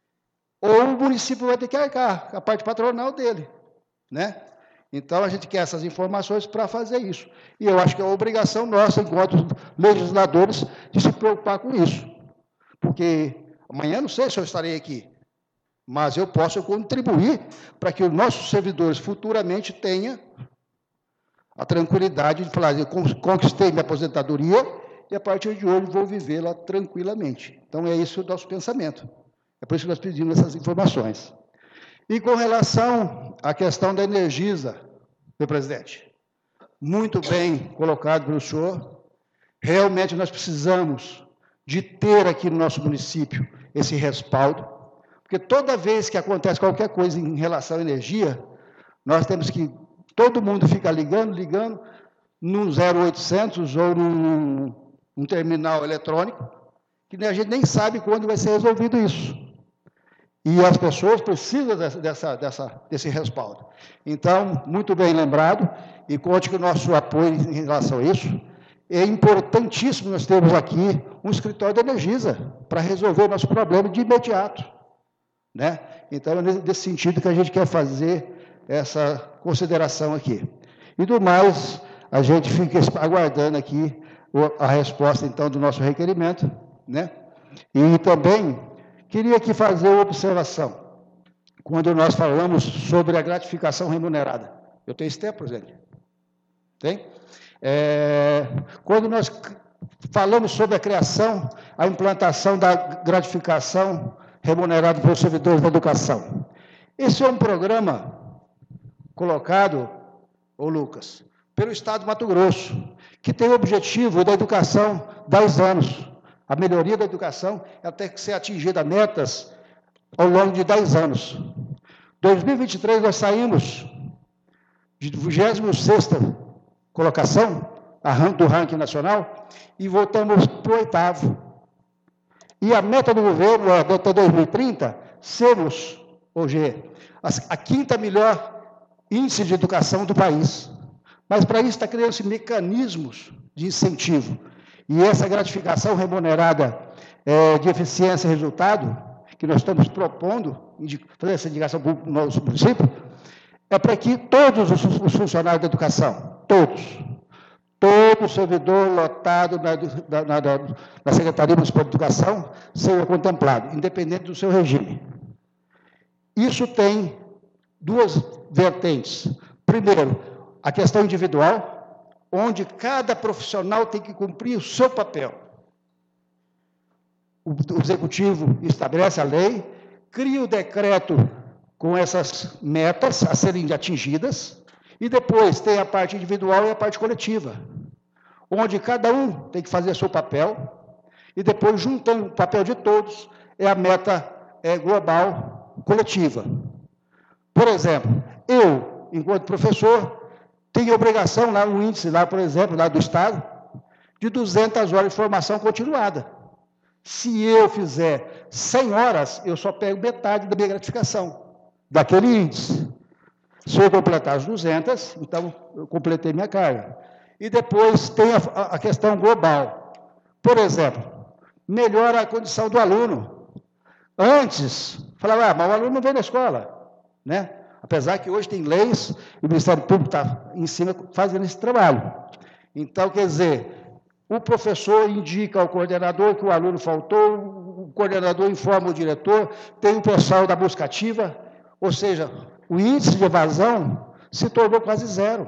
ou o município vai ter que arcar, a parte patronal dele, né? Então, a gente quer essas informações para fazer isso. E eu acho que é uma obrigação nossa, enquanto legisladores, de se preocupar com isso. Porque amanhã não sei se eu estarei aqui, mas eu posso contribuir para que os nossos servidores futuramente tenham a tranquilidade de falar, eu conquistei minha aposentadoria e a partir de hoje vou vivê-la tranquilamente. Então, é esse o nosso pensamento. É por isso que nós pedimos essas informações. E com relação à questão da Energisa, meu presidente, muito bem colocado pelo senhor, realmente nós precisamos de ter aqui no nosso município esse respaldo, porque toda vez que acontece qualquer coisa em relação à energia, Nós temos que, todo mundo fica ligando, num 0800 ou num terminal eletrônico, que a gente nem sabe quando vai ser resolvido isso. E as pessoas precisam desse respaldo. Então, muito bem lembrado, e conte com o nosso apoio em relação a isso. É importantíssimo nós termos aqui um escritório da Energisa para resolver o nosso problema de imediato. Né? Então, é nesse sentido que a gente quer fazer essa consideração aqui. E do mais, a gente fica aguardando aqui a resposta, então, do nosso requerimento, né? E também queria aqui fazer uma observação. Quando nós falamos sobre a gratificação remunerada. Eu tenho esse tempo, presidente? Tem? Quando nós falamos sobre a criação, a implantação da gratificação remunerada pelos servidores da educação. Esse é um programa colocado, ô Lucas, pelo Estado do Mato Grosso, que tem o objetivo da educação 10 anos. A melhoria da educação ela tem que ser atingida metas ao longo de 10 anos. 2023, nós saímos de 26ª colocação do ranking nacional e voltamos para o 8º. E a meta do governo é, até 2030, sermos, hoje, a 5ª melhor índice de educação do país. Mas, para isso, está criando-se mecanismos de incentivo. E essa gratificação remunerada de eficiência e resultado, que nós estamos propondo, fazer essa indicação para o nosso município, é para que todos os funcionários da educação, todo servidor lotado na Secretaria Municipal de Educação seja contemplado, independente do seu regime. Isso tem duas vertentes. Primeiro, a questão individual, onde cada profissional tem que cumprir o seu papel. O Executivo estabelece a lei, cria o decreto com essas metas a serem atingidas, e depois tem a parte individual e a parte coletiva, onde cada um tem que fazer o seu papel, e depois, juntando o papel de todos, é a meta global coletiva. Por exemplo, eu, enquanto professor, tenho obrigação, lá no índice, lá, por exemplo, lá do Estado, de 200 horas de formação continuada. Se eu fizer 100 horas, eu só pego metade da minha gratificação, daquele índice. Se eu completar as 200, então eu completei minha carga. E depois tem a questão global. Por exemplo, melhora a condição do aluno. Antes, falava, mas o aluno não vem na escola, né? Apesar que hoje tem leis, e o Ministério Público está em cima fazendo esse trabalho. Então, quer dizer, o professor indica ao coordenador que o aluno faltou, o coordenador informa o diretor, tem o pessoal da busca ativa, ou seja, o índice de evasão se tornou quase zero.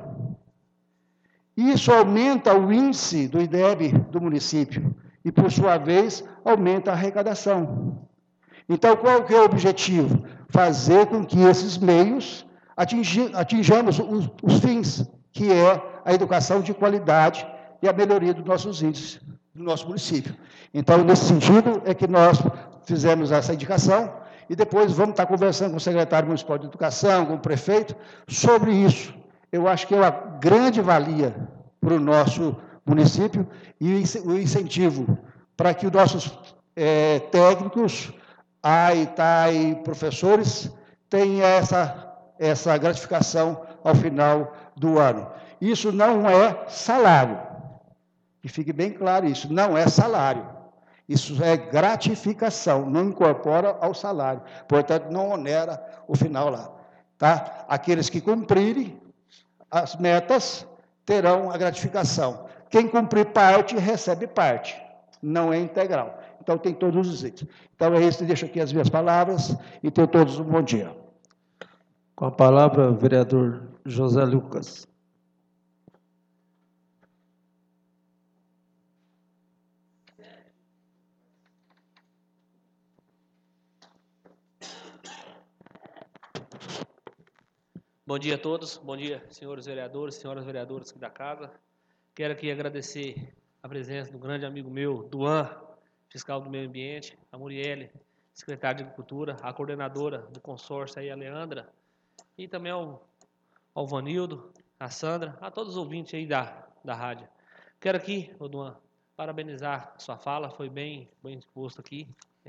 Isso aumenta o índice do IDEB do município e, por sua vez, aumenta a arrecadação. Então, qual que é o objetivo? Fazer com que esses meios atinjamos os fins, que é a educação de qualidade e a melhoria dos nossos índices do nosso município. Então, nesse sentido, é que nós fizemos essa indicação e depois vamos estar conversando com o secretário municipal de educação, com o prefeito, sobre isso. Eu acho que é uma grande valia para o nosso município e o incentivo para que os nossos técnicos, e professores, tenham essa gratificação ao final do ano. Isso não é salário. E fique bem claro isso, não é salário. Isso é gratificação, não incorpora ao salário. Portanto, não onera o final lá. Tá? Aqueles que cumprirem as metas terão a gratificação. Quem cumprir parte, recebe parte. Não é integral. Então, tem todos os itens. Então, é isso. Deixo aqui as minhas palavras e tenham todos um bom dia. Com a palavra, o vereador José Lucas. Bom dia a todos, bom dia, senhores vereadores, senhoras vereadoras aqui da casa. Quero aqui agradecer a presença do grande amigo meu, Duan, fiscal do meio ambiente, a Muriele, secretária de Agricultura, a coordenadora do consórcio aí, a Leandra, e também ao ao Vanildo, a Sandra, a todos os ouvintes aí da rádio. Quero aqui, Oduan, parabenizar a sua fala, foi bem exposto aqui.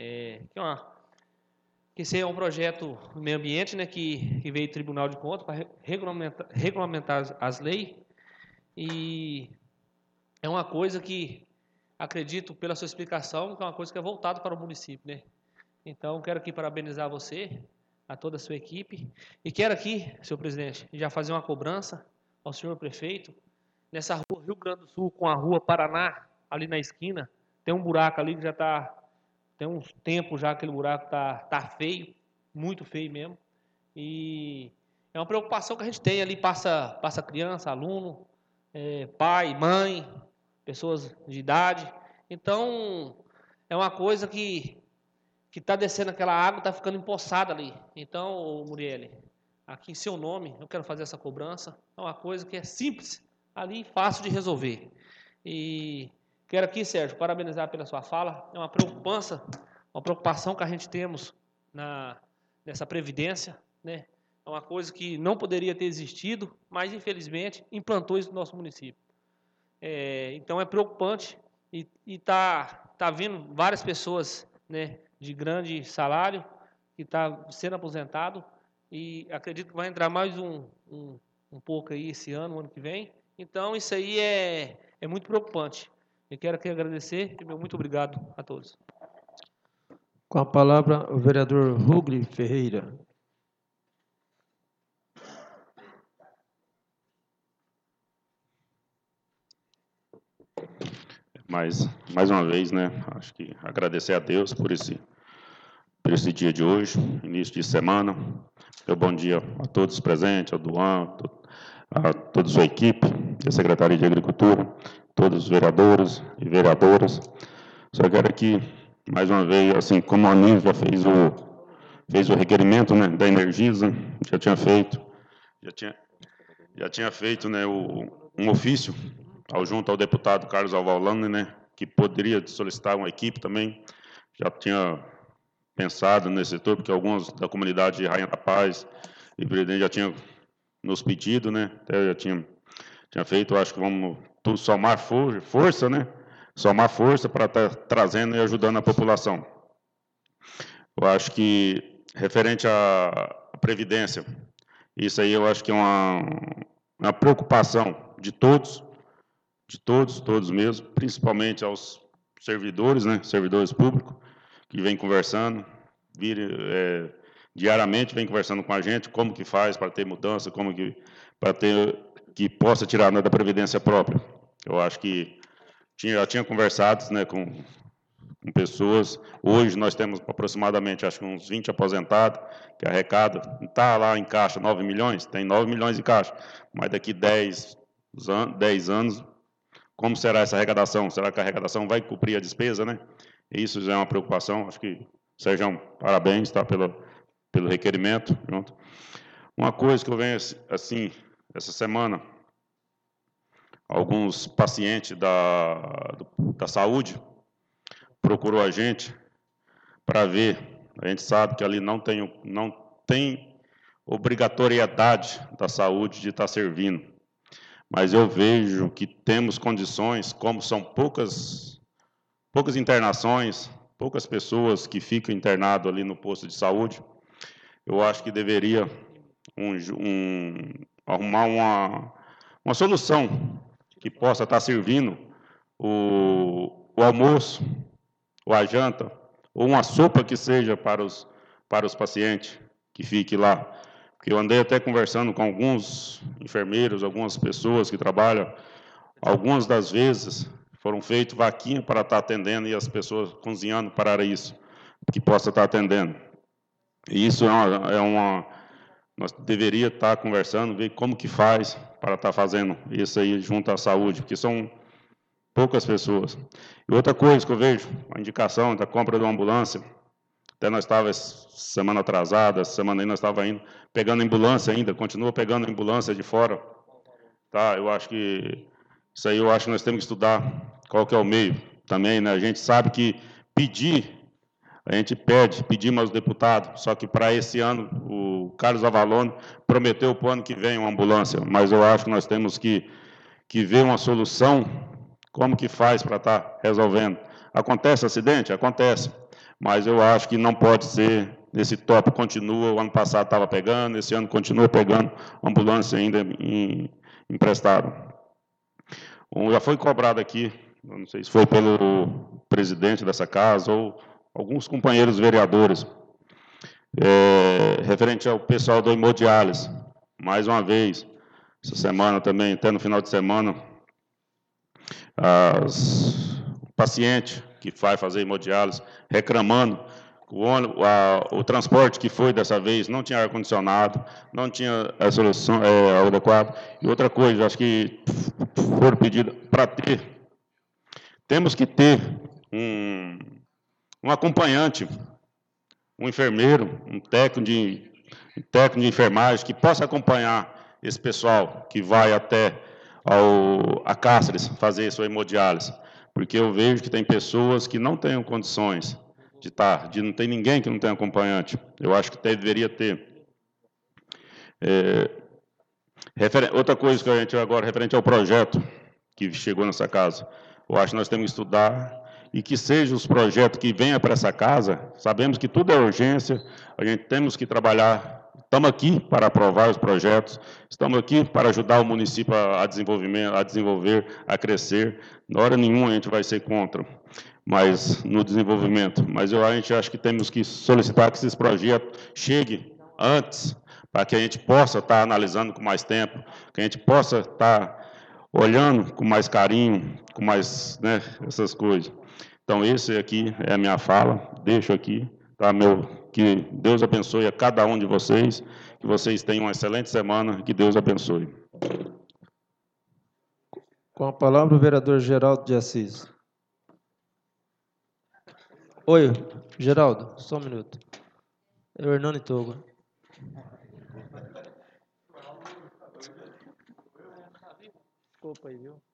Que esse é um projeto do meio ambiente, né, que veio do Tribunal de Contas para regulamentar as leis, e é uma coisa que, acredito, pela sua explicação, que é uma coisa que é voltada para o município, né? Então, quero aqui parabenizar você, a toda a sua equipe, e quero aqui, senhor presidente, já fazer uma cobrança ao senhor prefeito, nessa rua Rio Grande do Sul com a rua Paraná, ali na esquina, tem um buraco ali que já está, tem uns tempos já aquele buraco tá feio, muito feio mesmo, e é uma preocupação que a gente tem ali, passa criança, aluno, pai, mãe, pessoas de idade, então é uma coisa que está descendo aquela água, está ficando empoçada ali. Então, Muriel, aqui em seu nome, eu quero fazer essa cobrança. É uma coisa que é simples ali e fácil de resolver. E quero aqui, Sérgio, parabenizar pela sua fala. É uma preocupação que a gente temos nessa previdência, né? É uma coisa que não poderia ter existido, mas, infelizmente, implantou isso no nosso município. Então, é preocupante e está vindo várias pessoas, né, de grande salário, que está sendo aposentado, e acredito que vai entrar mais um pouco aí esse ano, o ano que vem. Então, isso aí é muito preocupante. Eu quero aqui agradecer e meu muito obrigado a todos. Com a palavra, o vereador Rugli Ferreira. Mais uma vez, né, acho que agradecer a Deus por esse dia de hoje, início de semana. Meu bom dia a todos presentes, ao Duan, a toda a sua equipe, a Secretaria de Agricultura, todos os vereadores e vereadoras. Só quero aqui, mais uma vez, assim, como a Aninha já fez o requerimento, né, da Energisa, já tinha feito, né, um ofício junto ao deputado Carlos Alvalane, né, que poderia solicitar uma equipe também, já tinha pensado nesse setor, porque alguns da comunidade de Rainha da Paz e Presidente já tinham nos pedido, né, até já tinha feito, acho que vamos tudo somar força, né, somar força para estar trazendo e ajudando a população. Eu acho que, referente à Previdência, isso aí eu acho que é uma preocupação de todos mesmo, principalmente aos servidores, né, servidores públicos, que vêm conversando, diariamente vem conversando com a gente, como que faz para ter mudança, para ter que possa tirar da Previdência própria. Eu acho que já tinha conversado, né, com pessoas. Hoje nós temos aproximadamente, acho que uns 20 aposentados, que arrecada, está lá em caixa 9 milhões, tem 9 milhões em caixa, mas daqui 10 anos, como será essa arrecadação? Será que a arrecadação vai cobrir a despesa, né? Isso já é uma preocupação, acho que, Sérgio, parabéns, tá, pelo requerimento. Pronto. Uma coisa que eu venho, assim, essa semana, alguns pacientes da saúde procurou a gente para ver, a gente sabe que ali não tem obrigatoriedade da saúde de estar servindo, mas eu vejo que temos condições, como são poucas internações, poucas pessoas que ficam internadas ali no posto de saúde, eu acho que deveria arrumar uma solução que possa estar servindo o almoço, ou a janta, ou uma sopa que seja para os pacientes que fiquem lá. Porque eu andei até conversando com alguns enfermeiros, algumas pessoas que trabalham, algumas das vezes foram feitas vaquinhas para estar atendendo e as pessoas cozinhando para isso, que possa estar atendendo. E isso nós deveríamos estar conversando, ver como que faz para estar fazendo isso aí junto à saúde, porque são poucas pessoas. E outra coisa que eu vejo, a indicação da compra de uma ambulância, até nós estávamos semana atrasada, semana aí nós estávamos indo, pegando ambulância ainda, continua pegando ambulância de fora. Tá, eu acho que isso aí nós temos que estudar qual que é o meio também, né? A gente sabe que pedir A gente pedimos aos deputados, só que para esse ano, o Carlos Avalone prometeu para o ano que vem uma ambulância, mas eu acho que nós temos que ver uma solução, como que faz para estar resolvendo. Acontece acidente? Acontece, mas eu acho que não pode ser, nesse top continua, o ano passado estava pegando, esse ano continua pegando ambulância ainda emprestada. Já foi cobrado aqui, não sei se foi pelo presidente dessa casa ou alguns companheiros vereadores, referente ao pessoal do hemodiálise. Mais uma vez, essa semana também, até no final de semana, o paciente que vai fazer hemodiálise reclamando o transporte que foi dessa vez não tinha ar-condicionado, não tinha a solução adequada. E outra coisa, acho que foram pedidos para temos que ter um acompanhante, um enfermeiro, um técnico de enfermagem que possa acompanhar esse pessoal que vai até a Cáceres fazer sua hemodiálise, porque eu vejo que tem pessoas que não têm condições não tem ninguém que não tenha acompanhante. Eu acho que deveria ter. Outra coisa que a gente agora, referente ao projeto que chegou nessa casa, eu acho que nós temos que estudar e que sejam os projetos que venham para essa casa, sabemos que tudo é urgência, a gente temos que trabalhar, estamos aqui para aprovar os projetos, estamos aqui para ajudar o município a desenvolver, a crescer, na hora nenhuma a gente vai ser contra, mas no desenvolvimento. Mas a gente acha que temos que solicitar que esses projetos cheguem antes, para que a gente possa estar analisando com mais tempo, que a gente possa estar olhando com mais carinho, com mais, né, essas coisas. Então, esse aqui é a minha fala, deixo aqui, tá, que Deus abençoe a cada um de vocês, que vocês tenham uma excelente semana, que Deus abençoe. Com a palavra, o vereador Geraldo de Assis. Oi, Geraldo, só um minuto. É o Hernani Togo. Desculpa aí, viu?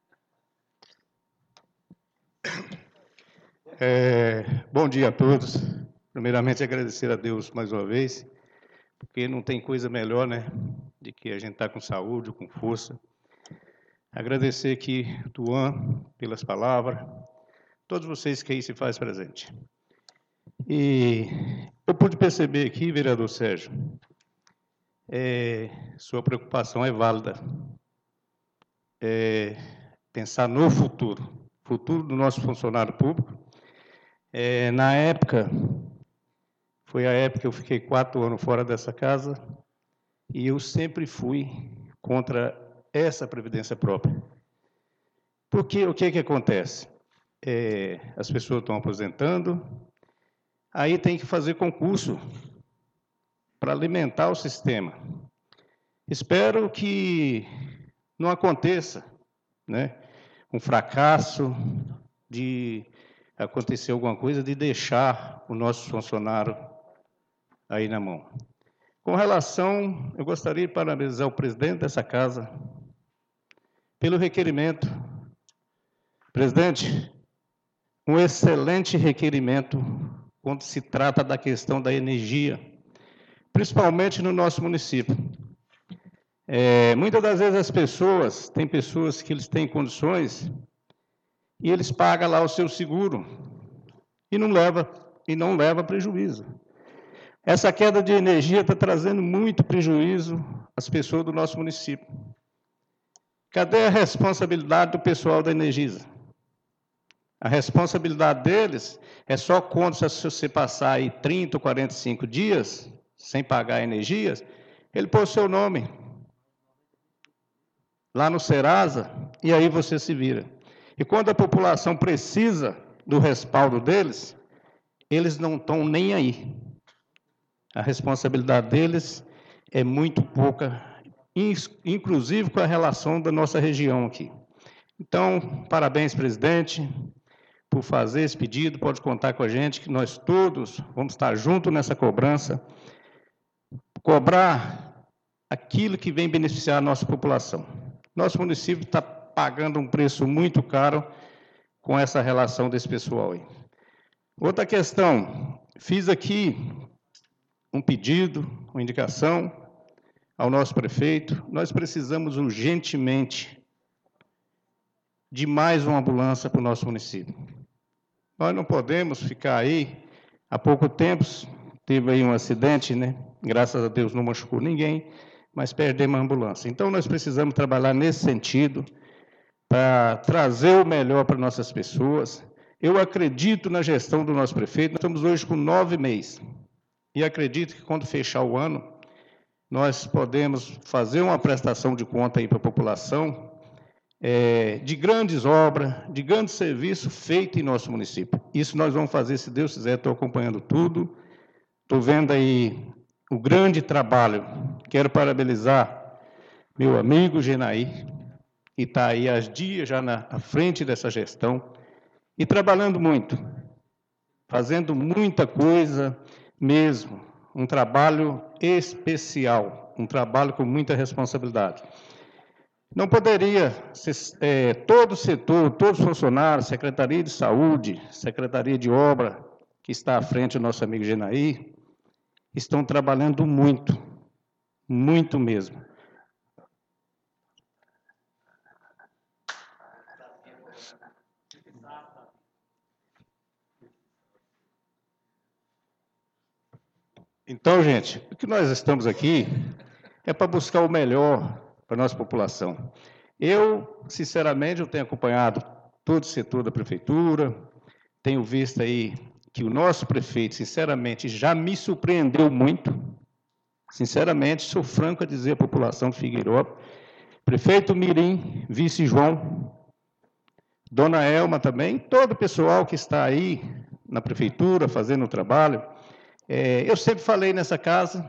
Bom dia a todos. Primeiramente, agradecer a Deus mais uma vez, porque não tem coisa melhor, né, de que a gente estar com saúde, com força. Agradecer aqui, Tuan, pelas palavras, todos vocês que aí se faz presente. E eu pude perceber aqui, vereador Sérgio, sua preocupação é válida. Pensar no futuro do nosso funcionário público. Na época, foi a época que eu fiquei 4 anos fora dessa casa, e eu sempre fui contra essa previdência própria. Porque o que acontece? As pessoas estão aposentando, aí tem que fazer concurso para alimentar o sistema. Espero que não aconteça, né, um fracasso de acontecer alguma coisa, de deixar o nosso funcionário aí na mão. Com relação, eu gostaria de parabenizar o presidente dessa casa pelo requerimento. Presidente, um excelente requerimento quando se trata da questão da energia, principalmente no nosso município. Muitas das vezes as pessoas, tem pessoas que eles têm condições e eles pagam lá o seu seguro e não leva prejuízo. Essa queda de energia está trazendo muito prejuízo às pessoas do nosso município. Cadê a responsabilidade do pessoal da Energisa? A responsabilidade deles é só quando você passar aí 30 ou 45 dias sem pagar energia, ele pôr o seu nome lá no Serasa, e aí você se vira. E quando a população precisa do respaldo deles, eles não estão nem aí. A responsabilidade deles é muito pouca, inclusive com a relação da nossa região aqui. Então, parabéns, presidente, por fazer esse pedido. Pode contar com a gente, que nós todos vamos estar juntos nessa cobrança, cobrar aquilo que vem beneficiar a nossa população. Nosso município está pagando um preço muito caro com essa relação desse pessoal aí. Outra questão, fiz aqui um pedido, uma indicação ao nosso prefeito. Nós precisamos urgentemente de mais uma ambulância para o nosso município. Nós não podemos ficar aí, há pouco tempo teve aí um acidente, né? Graças a Deus não machucou ninguém, mas perdemos a ambulância. Então, nós precisamos trabalhar nesse sentido, para trazer o melhor para nossas pessoas. Eu acredito na gestão do nosso prefeito, nós estamos hoje com 9 meses, e acredito que quando fechar o ano, nós podemos fazer uma prestação de conta aí para a população, de grandes obras, de grandes serviços feitos em nosso município. Isso nós vamos fazer, se Deus quiser, estou acompanhando tudo, estou vendo aí o grande trabalho. Quero parabenizar meu amigo Genaí, que está aí há dias já à frente dessa gestão, e trabalhando muito, fazendo muita coisa mesmo, um trabalho especial, um trabalho com muita responsabilidade. Não poderia todo o setor, todos os funcionários, Secretaria de Saúde, Secretaria de Obra, que está à frente do nosso amigo Genaí, estão trabalhando muito, muito mesmo. Então, gente, o que nós estamos aqui é para buscar o melhor para a nossa população. Eu, sinceramente, eu tenho acompanhado todo o setor da prefeitura, tenho visto aí que o nosso prefeito, sinceramente, já me surpreendeu muito. Sinceramente, sou franco a dizer à população de Figueirópolis, prefeito Mirim, vice João, dona Elma também, todo o pessoal que está aí na prefeitura fazendo o trabalho. Eu sempre falei nessa casa,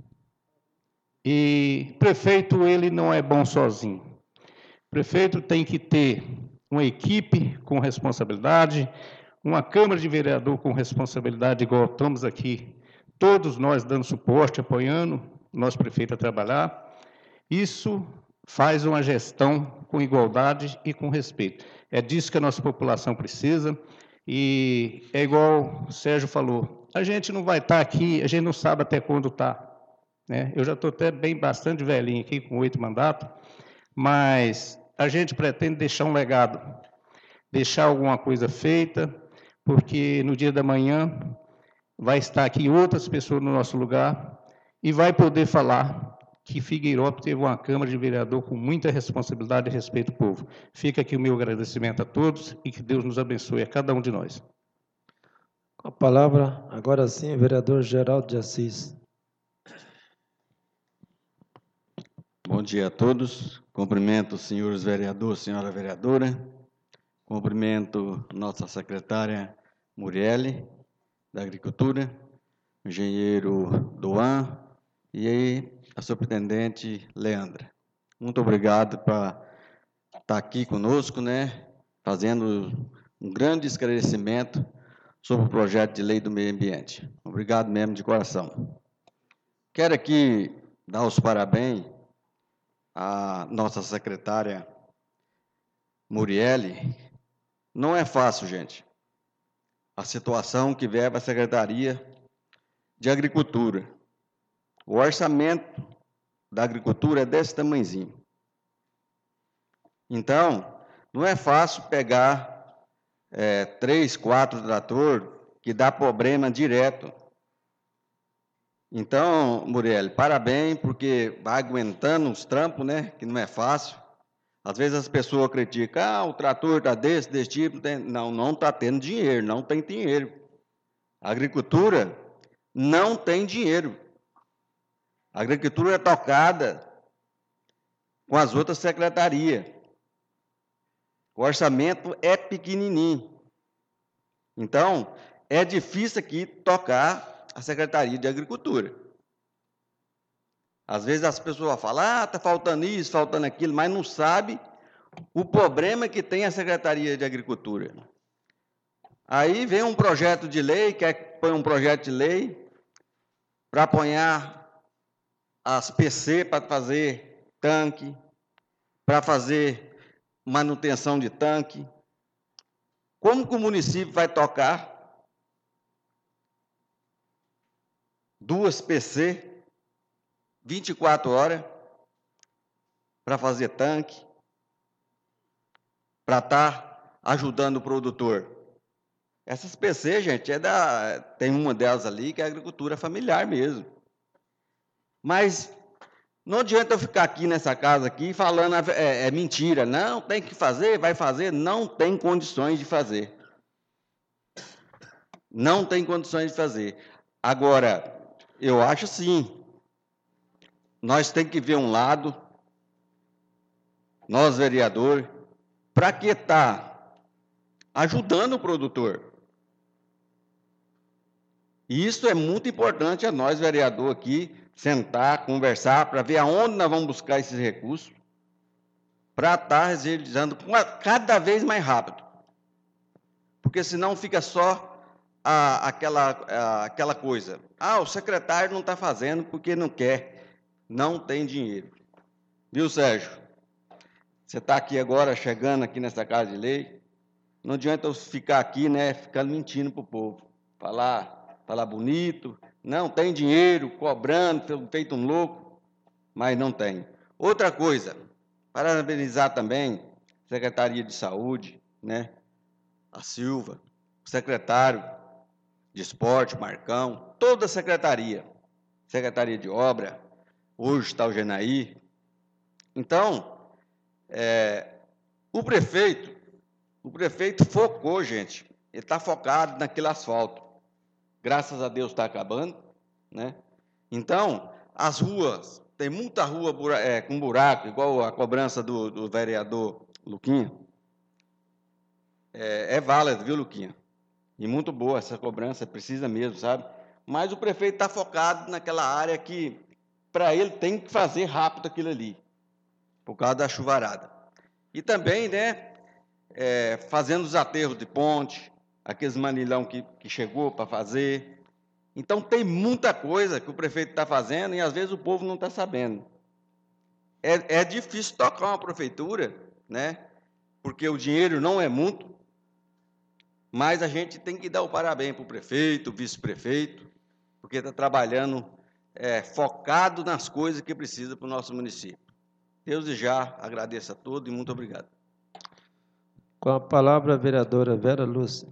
e prefeito, ele não é bom sozinho. Prefeito tem que ter uma equipe com responsabilidade, uma Câmara de Vereador com responsabilidade, igual estamos aqui, todos nós dando suporte, apoiando o nosso prefeito a trabalhar. Isso faz uma gestão com igualdade e com respeito. É disso que a nossa população precisa, e é igual o Sérgio falou, a gente não vai estar aqui, a gente não sabe até quando está. Né? Eu já estou até bastante velhinho aqui, com 8 mandatos, mas a gente pretende deixar um legado, deixar alguma coisa feita, porque no dia da manhã vai estar aqui outras pessoas no nosso lugar e vai poder falar que Figueirópolis teve uma Câmara de Vereador com muita responsabilidade e respeito ao povo. Fica aqui o meu agradecimento a todos e que Deus nos abençoe a cada um de nós. Com a palavra, agora sim, vereador Geraldo de Assis. Bom dia a todos. Cumprimento os senhores vereadores, senhora vereadora. Cumprimento nossa secretária Muriele, da Agricultura, o engenheiro Duan e a superintendente Leandra. Muito obrigado por estar aqui conosco, né, fazendo um grande esclarecimento sobre o projeto de lei do meio ambiente. Obrigado mesmo de coração. Quero aqui dar os parabéns à nossa secretária Muriele. Não é fácil, gente, a situação que vive a Secretaria de Agricultura. O orçamento da agricultura é desse tamanhozinho. Então, não é fácil pegar 3, 4 tratores que dá problema direto. Então, Muriel, parabéns, porque vai aguentando os trampos, né, que não é fácil. Às vezes as pessoas criticam, o trator está desse tipo. Não está tendo dinheiro, não tem dinheiro. A agricultura não tem dinheiro. A agricultura é tocada com as outras secretarias. O orçamento é pequenininho. Então, é difícil aqui tocar a Secretaria de Agricultura. Às vezes as pessoas falam, está faltando isso, faltando aquilo, mas não sabe o problema que tem a Secretaria de Agricultura. Aí vem um projeto de lei, quer pôr um projeto de lei para apoiar as PC para fazer tanque, para fazer manutenção de tanque. Como que o município vai tocar 2 PC, 24 horas, para fazer tanque, para estar ajudando o produtor. Essas PC, gente, tem uma delas ali que é agricultura familiar mesmo. Mas não adianta eu ficar aqui nessa casa aqui falando é mentira. Não, tem que fazer, vai fazer. Não tem condições de fazer. Não tem condições de fazer. Agora, eu acho sim, nós temos que ver um lado, nós, vereador, para que está ajudando o produtor. E isso é muito importante a nós, vereador, aqui, sentar, conversar, para ver aonde nós vamos buscar esses recursos, para estar realizando cada vez mais rápido. Porque senão fica só aquela coisa. O secretário não está fazendo porque não quer, não tem dinheiro. Viu, Sérgio? Você está aqui agora, chegando aqui nessa Casa de Lei, não adianta eu ficar aqui, né, ficando mentindo para o povo. Falar bonito, não tem dinheiro, cobrando, feito um louco, mas não tem. Outra coisa, parabenizar também a Secretaria de Saúde, né, a Silva, o secretário de Esporte, Marcão, toda a Secretaria de Obra, hoje está o Genaí. Então, o prefeito focou, gente, ele está focado naquele asfalto. Graças a Deus está acabando, né? Então, as ruas, tem muita rua com buraco, igual a cobrança do vereador Luquinha. É válida, viu, Luquinha? E muito boa essa cobrança, precisa mesmo, sabe? Mas o prefeito está focado naquela área que, para ele, tem que fazer rápido aquilo ali, por causa da chuvarada. E também, né, fazendo os aterros de ponte, aqueles manilhão que chegou para fazer. Então, tem muita coisa que o prefeito está fazendo e, às vezes, o povo não está sabendo. É difícil tocar uma prefeitura, né? Porque o dinheiro não é muito, mas a gente tem que dar o parabéns para o prefeito, o vice-prefeito, porque está trabalhando focado nas coisas que precisa para o nosso município. Deus já agradeço a todos e muito obrigado. Com a palavra, a vereadora Vera Lúcia.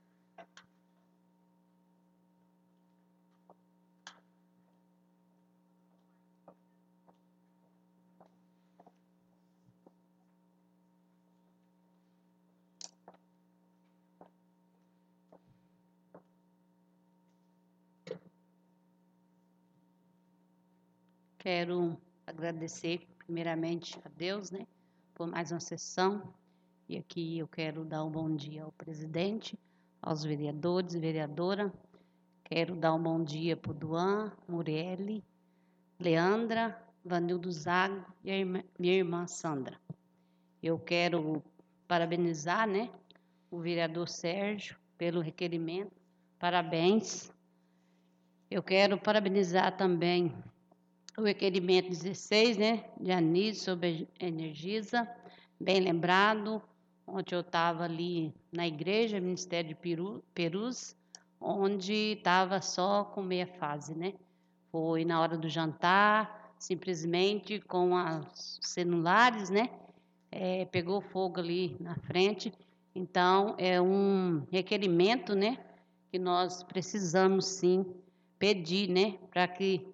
Quero agradecer, primeiramente, a Deus, né, por mais uma sessão. E aqui eu quero dar um bom dia ao presidente, aos vereadores e vereadora. Quero dar um bom dia para o Duan, Muriele, Leandra, Vanildo Zago e a minha irmã Sandra. Eu quero parabenizar, né, o vereador Sérgio pelo requerimento. Parabéns. Eu quero parabenizar também o requerimento 16, né, de Anísio sobre a Energisa, bem lembrado. Ontem eu estava ali na igreja, Ministério de Perus, onde estava só com meia fase, né? Foi na hora do jantar, simplesmente com os celulares, né? Pegou fogo ali na frente. Então, é um requerimento, né, que nós precisamos, sim, pedir, né, para que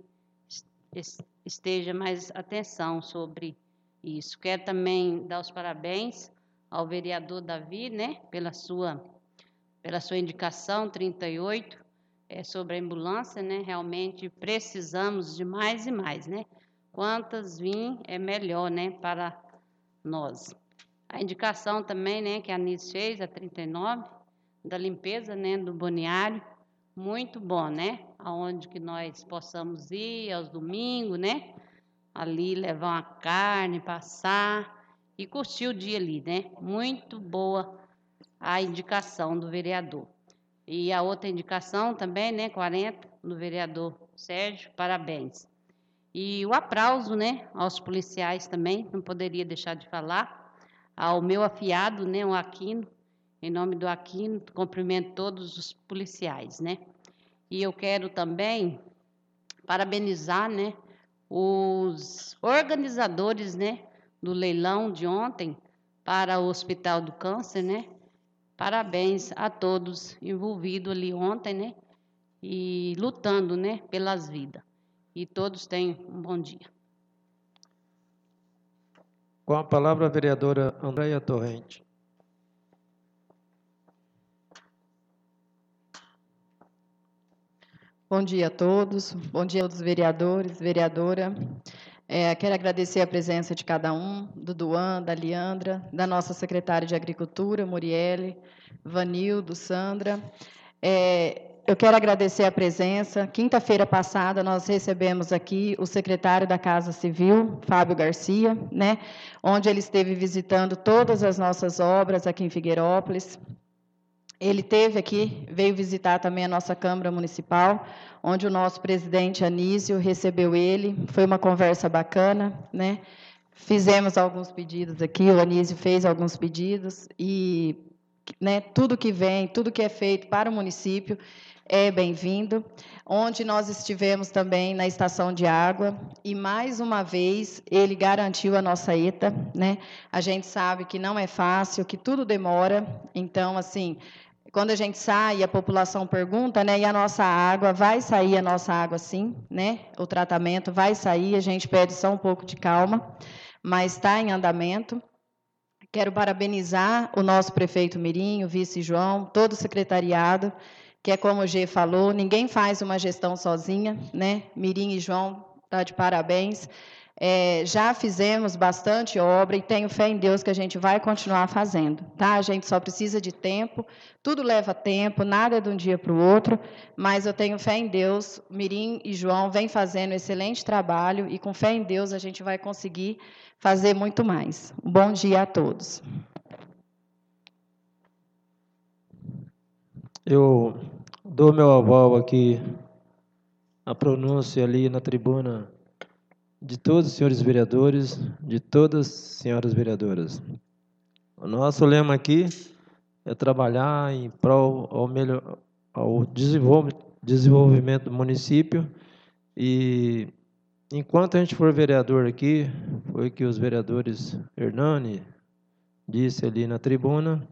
esteja mais atenção sobre isso. Quero também dar os parabéns ao vereador Davi, né, pela sua indicação 38, sobre a ambulância, né, realmente precisamos de mais e mais, né, quantas vir é melhor, né, para nós. A indicação também, né, que a Anísio fez, a 39, da limpeza, né, do balneário, muito bom, né, aonde que nós possamos ir aos domingos, né, ali levar uma carne, passar e curtir o dia ali, né, muito boa a indicação do vereador. E a outra indicação também, né, 40, do vereador Sérgio, parabéns. E o aplauso, né, aos policiais também, não poderia deixar de falar, ao meu afiado, né, o Aquino, em nome do Aquino, cumprimento todos os policiais, né. E eu quero também parabenizar, né, os organizadores, né, do leilão de ontem para o Hospital do Câncer, né? Parabéns a todos envolvidos ali ontem, né? E lutando, né, pelas vidas. E todos tenham um bom dia. Com a palavra, a vereadora Andréia Torrente. Bom dia a todos, bom dia aos vereadores, vereadora. Quero agradecer a presença de cada um, do Duan, da Leandra, da nossa secretária de Agricultura, Muriele, Vanildo, Sandra. Eu quero agradecer a presença. Quinta-feira passada, nós recebemos aqui o secretário da Casa Civil, Fábio Garcia, né, onde ele esteve visitando todas as nossas obras aqui em Figueirópolis. Ele esteve aqui, veio visitar também a nossa Câmara Municipal, onde o nosso presidente Anísio recebeu ele. Foi uma conversa bacana, né? Fizemos alguns pedidos aqui, o Anísio fez alguns pedidos, e, né, tudo que vem, tudo que é feito para o município é bem-vindo. Onde nós estivemos também na estação de água, e mais uma vez ele garantiu a nossa ETA, né? A gente sabe que não é fácil, que tudo demora, então, assim, quando a gente sai, a população pergunta, né, e a nossa água, vai sair a nossa água sim, né, o tratamento vai sair, a gente pede só um pouco de calma, mas está em andamento. Quero parabenizar o nosso prefeito Mirim, o vice João, todo o secretariado, que é como o G falou, ninguém faz uma gestão sozinha, né, Mirim e João, está de parabéns. Já fizemos bastante obra e tenho fé em Deus que a gente vai continuar fazendo, tá? A gente só precisa de tempo, tudo leva tempo, nada é de um dia para o outro, mas eu tenho fé em Deus, Mirim e João vêm fazendo um excelente trabalho e com fé em Deus a gente vai conseguir fazer muito mais. Um bom dia a todos. Eu dou meu aval aqui, a pronúncia ali na tribuna de todos os senhores vereadores, de todas as senhoras vereadoras. O nosso lema aqui é trabalhar em prol ao desenvolvimento do município, e enquanto a gente for vereador aqui, foi que os vereadores Hernani disse ali na tribuna,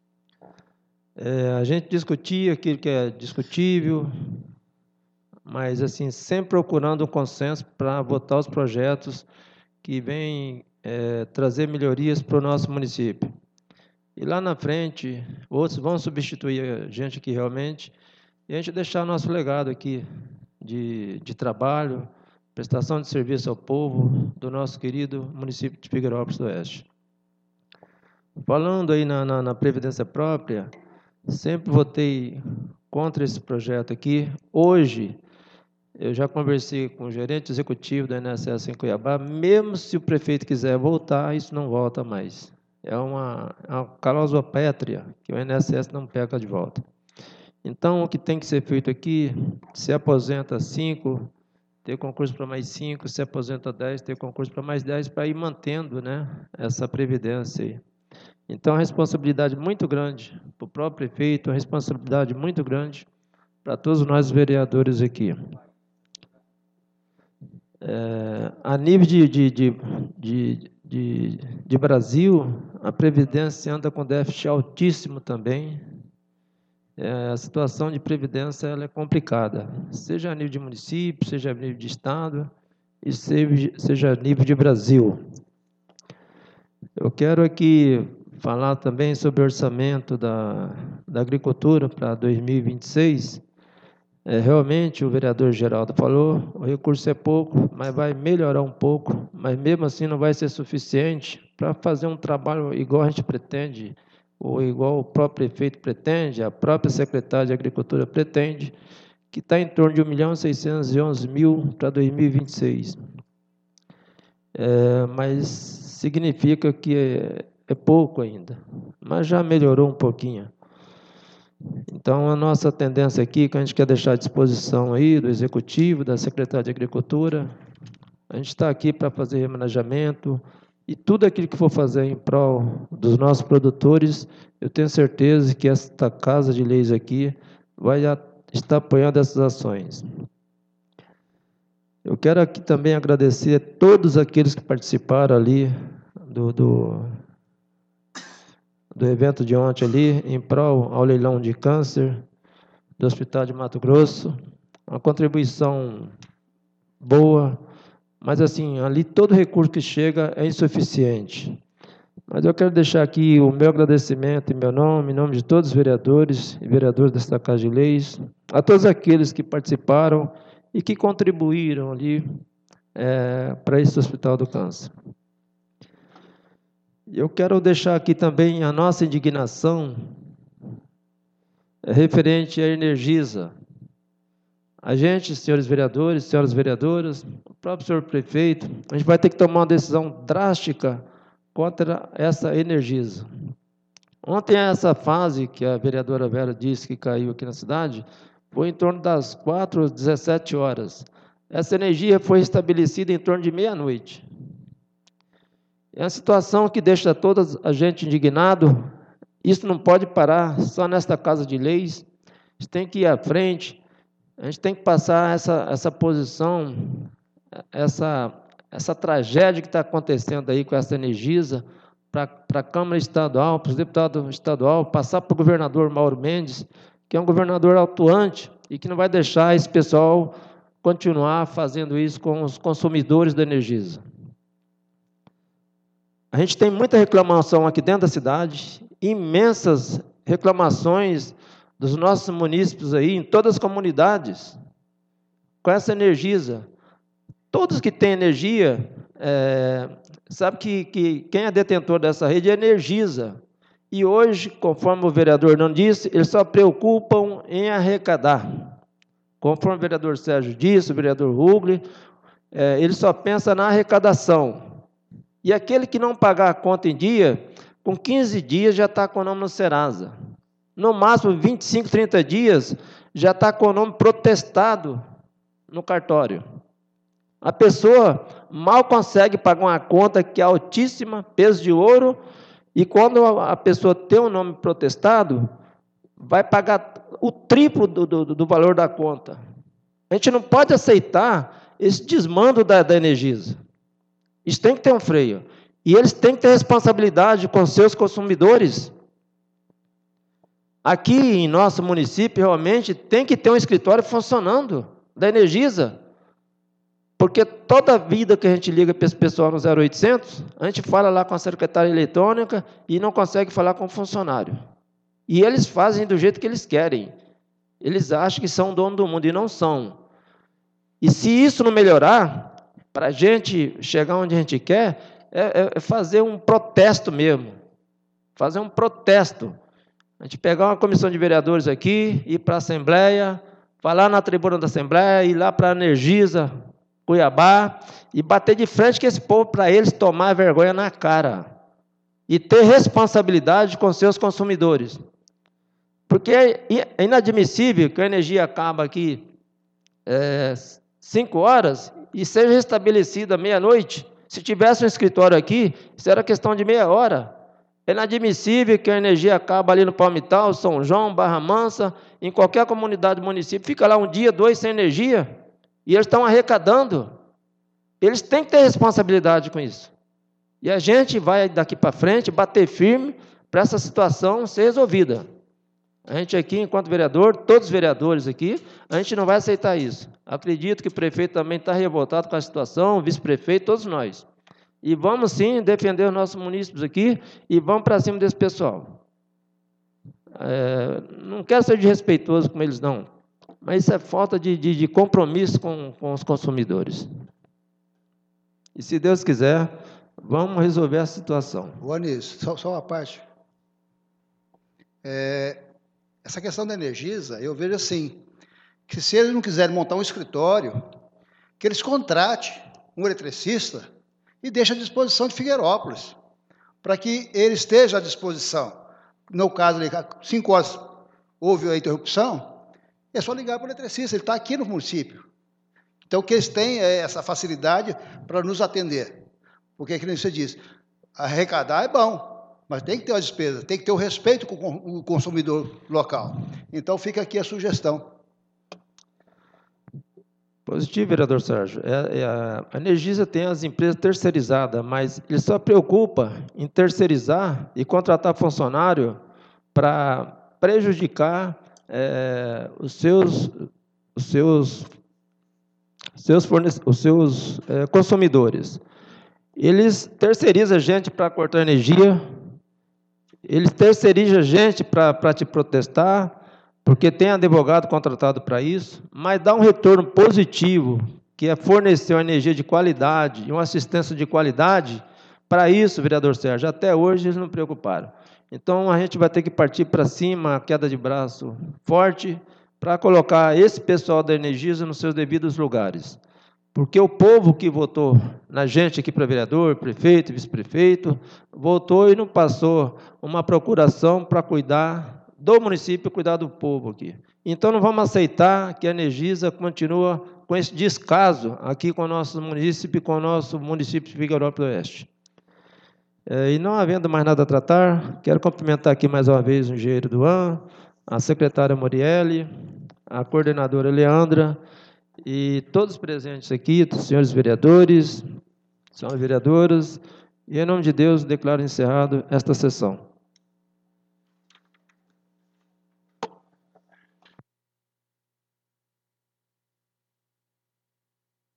a gente discutia aquilo que é discutível, mas assim, sempre procurando um consenso para votar os projetos que vêm trazer melhorias para o nosso município. E lá na frente, outros vão substituir a gente aqui realmente, e a gente deixar o nosso legado aqui de trabalho, prestação de serviço ao povo do nosso querido município de Figueirópolis do Oeste. Falando aí na Previdência Própria, sempre votei contra esse projeto aqui. Hoje, eu já conversei com o gerente executivo da INSS em Cuiabá, mesmo se o prefeito quiser voltar, isso não volta mais. É uma cláusula pétrea que o INSS não pega de volta. Então, o que tem que ser feito aqui, se aposenta 5, ter concurso para mais 5, se aposenta 10, ter concurso para mais 10, para ir mantendo, né, essa previdência aí. Então, a responsabilidade muito grande para o próprio prefeito, a responsabilidade muito grande para todos nós vereadores aqui. A nível de Brasil, a Previdência anda com déficit altíssimo também. A situação de Previdência ela é complicada, seja a nível de município, seja a nível de Estado, e seja a nível de Brasil. Eu quero aqui falar também sobre o orçamento da agricultura para 2026. Realmente, o vereador Geraldo falou, o recurso é pouco, mas vai melhorar um pouco, mas mesmo assim não vai ser suficiente para fazer um trabalho igual a gente pretende, ou igual o próprio prefeito pretende, a própria secretária de Agricultura pretende, que está em torno de 1.611.000 para 2026. Mas significa que é pouco ainda, mas já melhorou um pouquinho. Então, a nossa tendência aqui, que a gente quer deixar à disposição aí do Executivo, da Secretaria de Agricultura, a gente está aqui para fazer remanejamento e tudo aquilo que for fazer em prol dos nossos produtores, eu tenho certeza que esta Casa de Leis aqui vai estar apoiando essas ações. Eu quero aqui também agradecer a todos aqueles que participaram ali do evento de ontem ali, em prol ao leilão de câncer do Hospital de Mato Grosso. Uma contribuição boa, mas assim, ali todo recurso que chega é insuficiente. Mas eu quero deixar aqui o meu agradecimento em meu nome, em nome de todos os vereadores e vereadoras desta Casa de Leis, a todos aqueles que participaram e que contribuíram ali para esse Hospital do Câncer. Eu quero deixar aqui também a nossa indignação referente à Energisa. A gente, senhores vereadores, senhoras vereadoras, o próprio senhor prefeito, a gente vai ter que tomar uma decisão drástica contra essa Energisa. Ontem, essa fase que a vereadora Vera disse que caiu aqui na cidade, foi em torno das 4 às 17 horas. Essa energia foi estabelecida em torno de meia-noite. É uma situação que deixa toda a gente indignado. Isso não pode parar só nesta Casa de Leis. A gente tem que ir à frente. A gente tem que passar essa posição, essa tragédia que está acontecendo aí com essa Energisa, para a Câmara Estadual, para os deputados estaduais, passar para o governador Mauro Mendes, que é um governador atuante e que não vai deixar esse pessoal continuar fazendo isso com os consumidores da Energisa. A gente tem muita reclamação aqui dentro da cidade, imensas reclamações dos nossos munícipes aí, em todas as comunidades, com essa Energisa. Todos que têm energia, sabe que quem é detentor dessa rede é a Energisa. E hoje, conforme o vereador não disse, eles só preocupam em arrecadar. Conforme o vereador Sérgio disse, o vereador Rugli, ele só pensa na arrecadação. E aquele que não pagar a conta em dia, com 15 dias já está com o nome no Serasa. No máximo, 25, 30 dias, já está com o nome protestado no cartório. A pessoa mal consegue pagar uma conta que é altíssima, peso de ouro, e quando a pessoa tem um nome protestado, vai pagar o triplo do valor da conta. A gente não pode aceitar esse desmando da Energisa. Isso tem que ter um freio. E eles têm que ter responsabilidade com seus consumidores. Aqui em nosso município, realmente, tem que ter um escritório funcionando da Energisa. Porque toda vida que a gente liga para esse pessoal no 0800, a gente fala lá com a secretária eletrônica e não consegue falar com o funcionário. E eles fazem do jeito que eles querem. Eles acham que são dono do mundo e não são. E se isso não melhorar, para a gente chegar onde a gente quer, é fazer um protesto mesmo. Fazer um protesto. A gente pegar uma comissão de vereadores aqui, ir para a Assembleia, falar na tribuna da Assembleia, ir lá para a Energisa, Cuiabá, e bater de frente com esse povo para eles tomar vergonha na cara. E ter responsabilidade com seus consumidores. Porque é inadmissível que a energia acaba aqui 5 horas e seja restabelecida meia-noite. Se tivesse um escritório aqui, isso era questão de meia hora. É inadmissível que a energia acaba ali no Palmital, São João, Barra Mansa, em qualquer comunidade do município, fica lá um dia, 2 sem energia, e eles estão arrecadando. Eles têm que ter responsabilidade com isso. E a gente vai daqui para frente bater firme para essa situação ser resolvida. A gente aqui, enquanto vereador, todos os vereadores aqui, a gente não vai aceitar isso. Acredito que o prefeito também está revoltado com a situação, o vice-prefeito, todos nós. E vamos, sim, defender os nossos munícipes aqui e vamos para cima desse pessoal. Não quero ser desrespeitoso com eles, não, mas isso é falta de compromisso com os consumidores. E, se Deus quiser, vamos resolver a situação. O Anísio, só uma parte. Essa questão da Energisa, eu vejo assim, que se eles não quiserem montar um escritório, que eles contratem um eletricista e deixem à disposição de Figueirópolis, para que ele esteja à disposição. No caso, 5 horas houve a interrupção, é só ligar para o eletricista, ele está aqui no município. Então, que eles têm essa facilidade para nos atender. Porque, como você disse, arrecadar é bom, mas tem que ter uma despesa, tem que ter o respeito com o consumidor local. Então, fica aqui a sugestão. Positivo, vereador Sérgio. A Energisa tem as empresas terceirizadas, mas ele só preocupa em terceirizar e contratar funcionário para prejudicar os seus consumidores. Eles terceirizam gente para cortar energia, eles terceirizam gente para te protestar, porque tem advogado contratado para isso, mas dá um retorno positivo, que é fornecer uma energia de qualidade e uma assistência de qualidade. Para isso, vereador Sérgio, até hoje eles não preocuparam. Então, a gente vai ter que partir para cima, queda de braço forte, para colocar esse pessoal da Energisa nos seus devidos lugares. Porque o povo que votou na gente aqui para vereador, prefeito, vice-prefeito, votou e não passou uma procuração para cuidar do município, cuidar do povo aqui. Então, não vamos aceitar que a Energisa continue com esse descaso aqui com o nosso município, de Figueirópolis Oeste. E não havendo mais nada a tratar, quero cumprimentar aqui mais uma vez o engenheiro Duan, a secretária Moriele, a coordenadora Leandra, e todos presentes aqui, senhores vereadores, senhoras vereadoras, e em nome de Deus declaro encerrado esta sessão.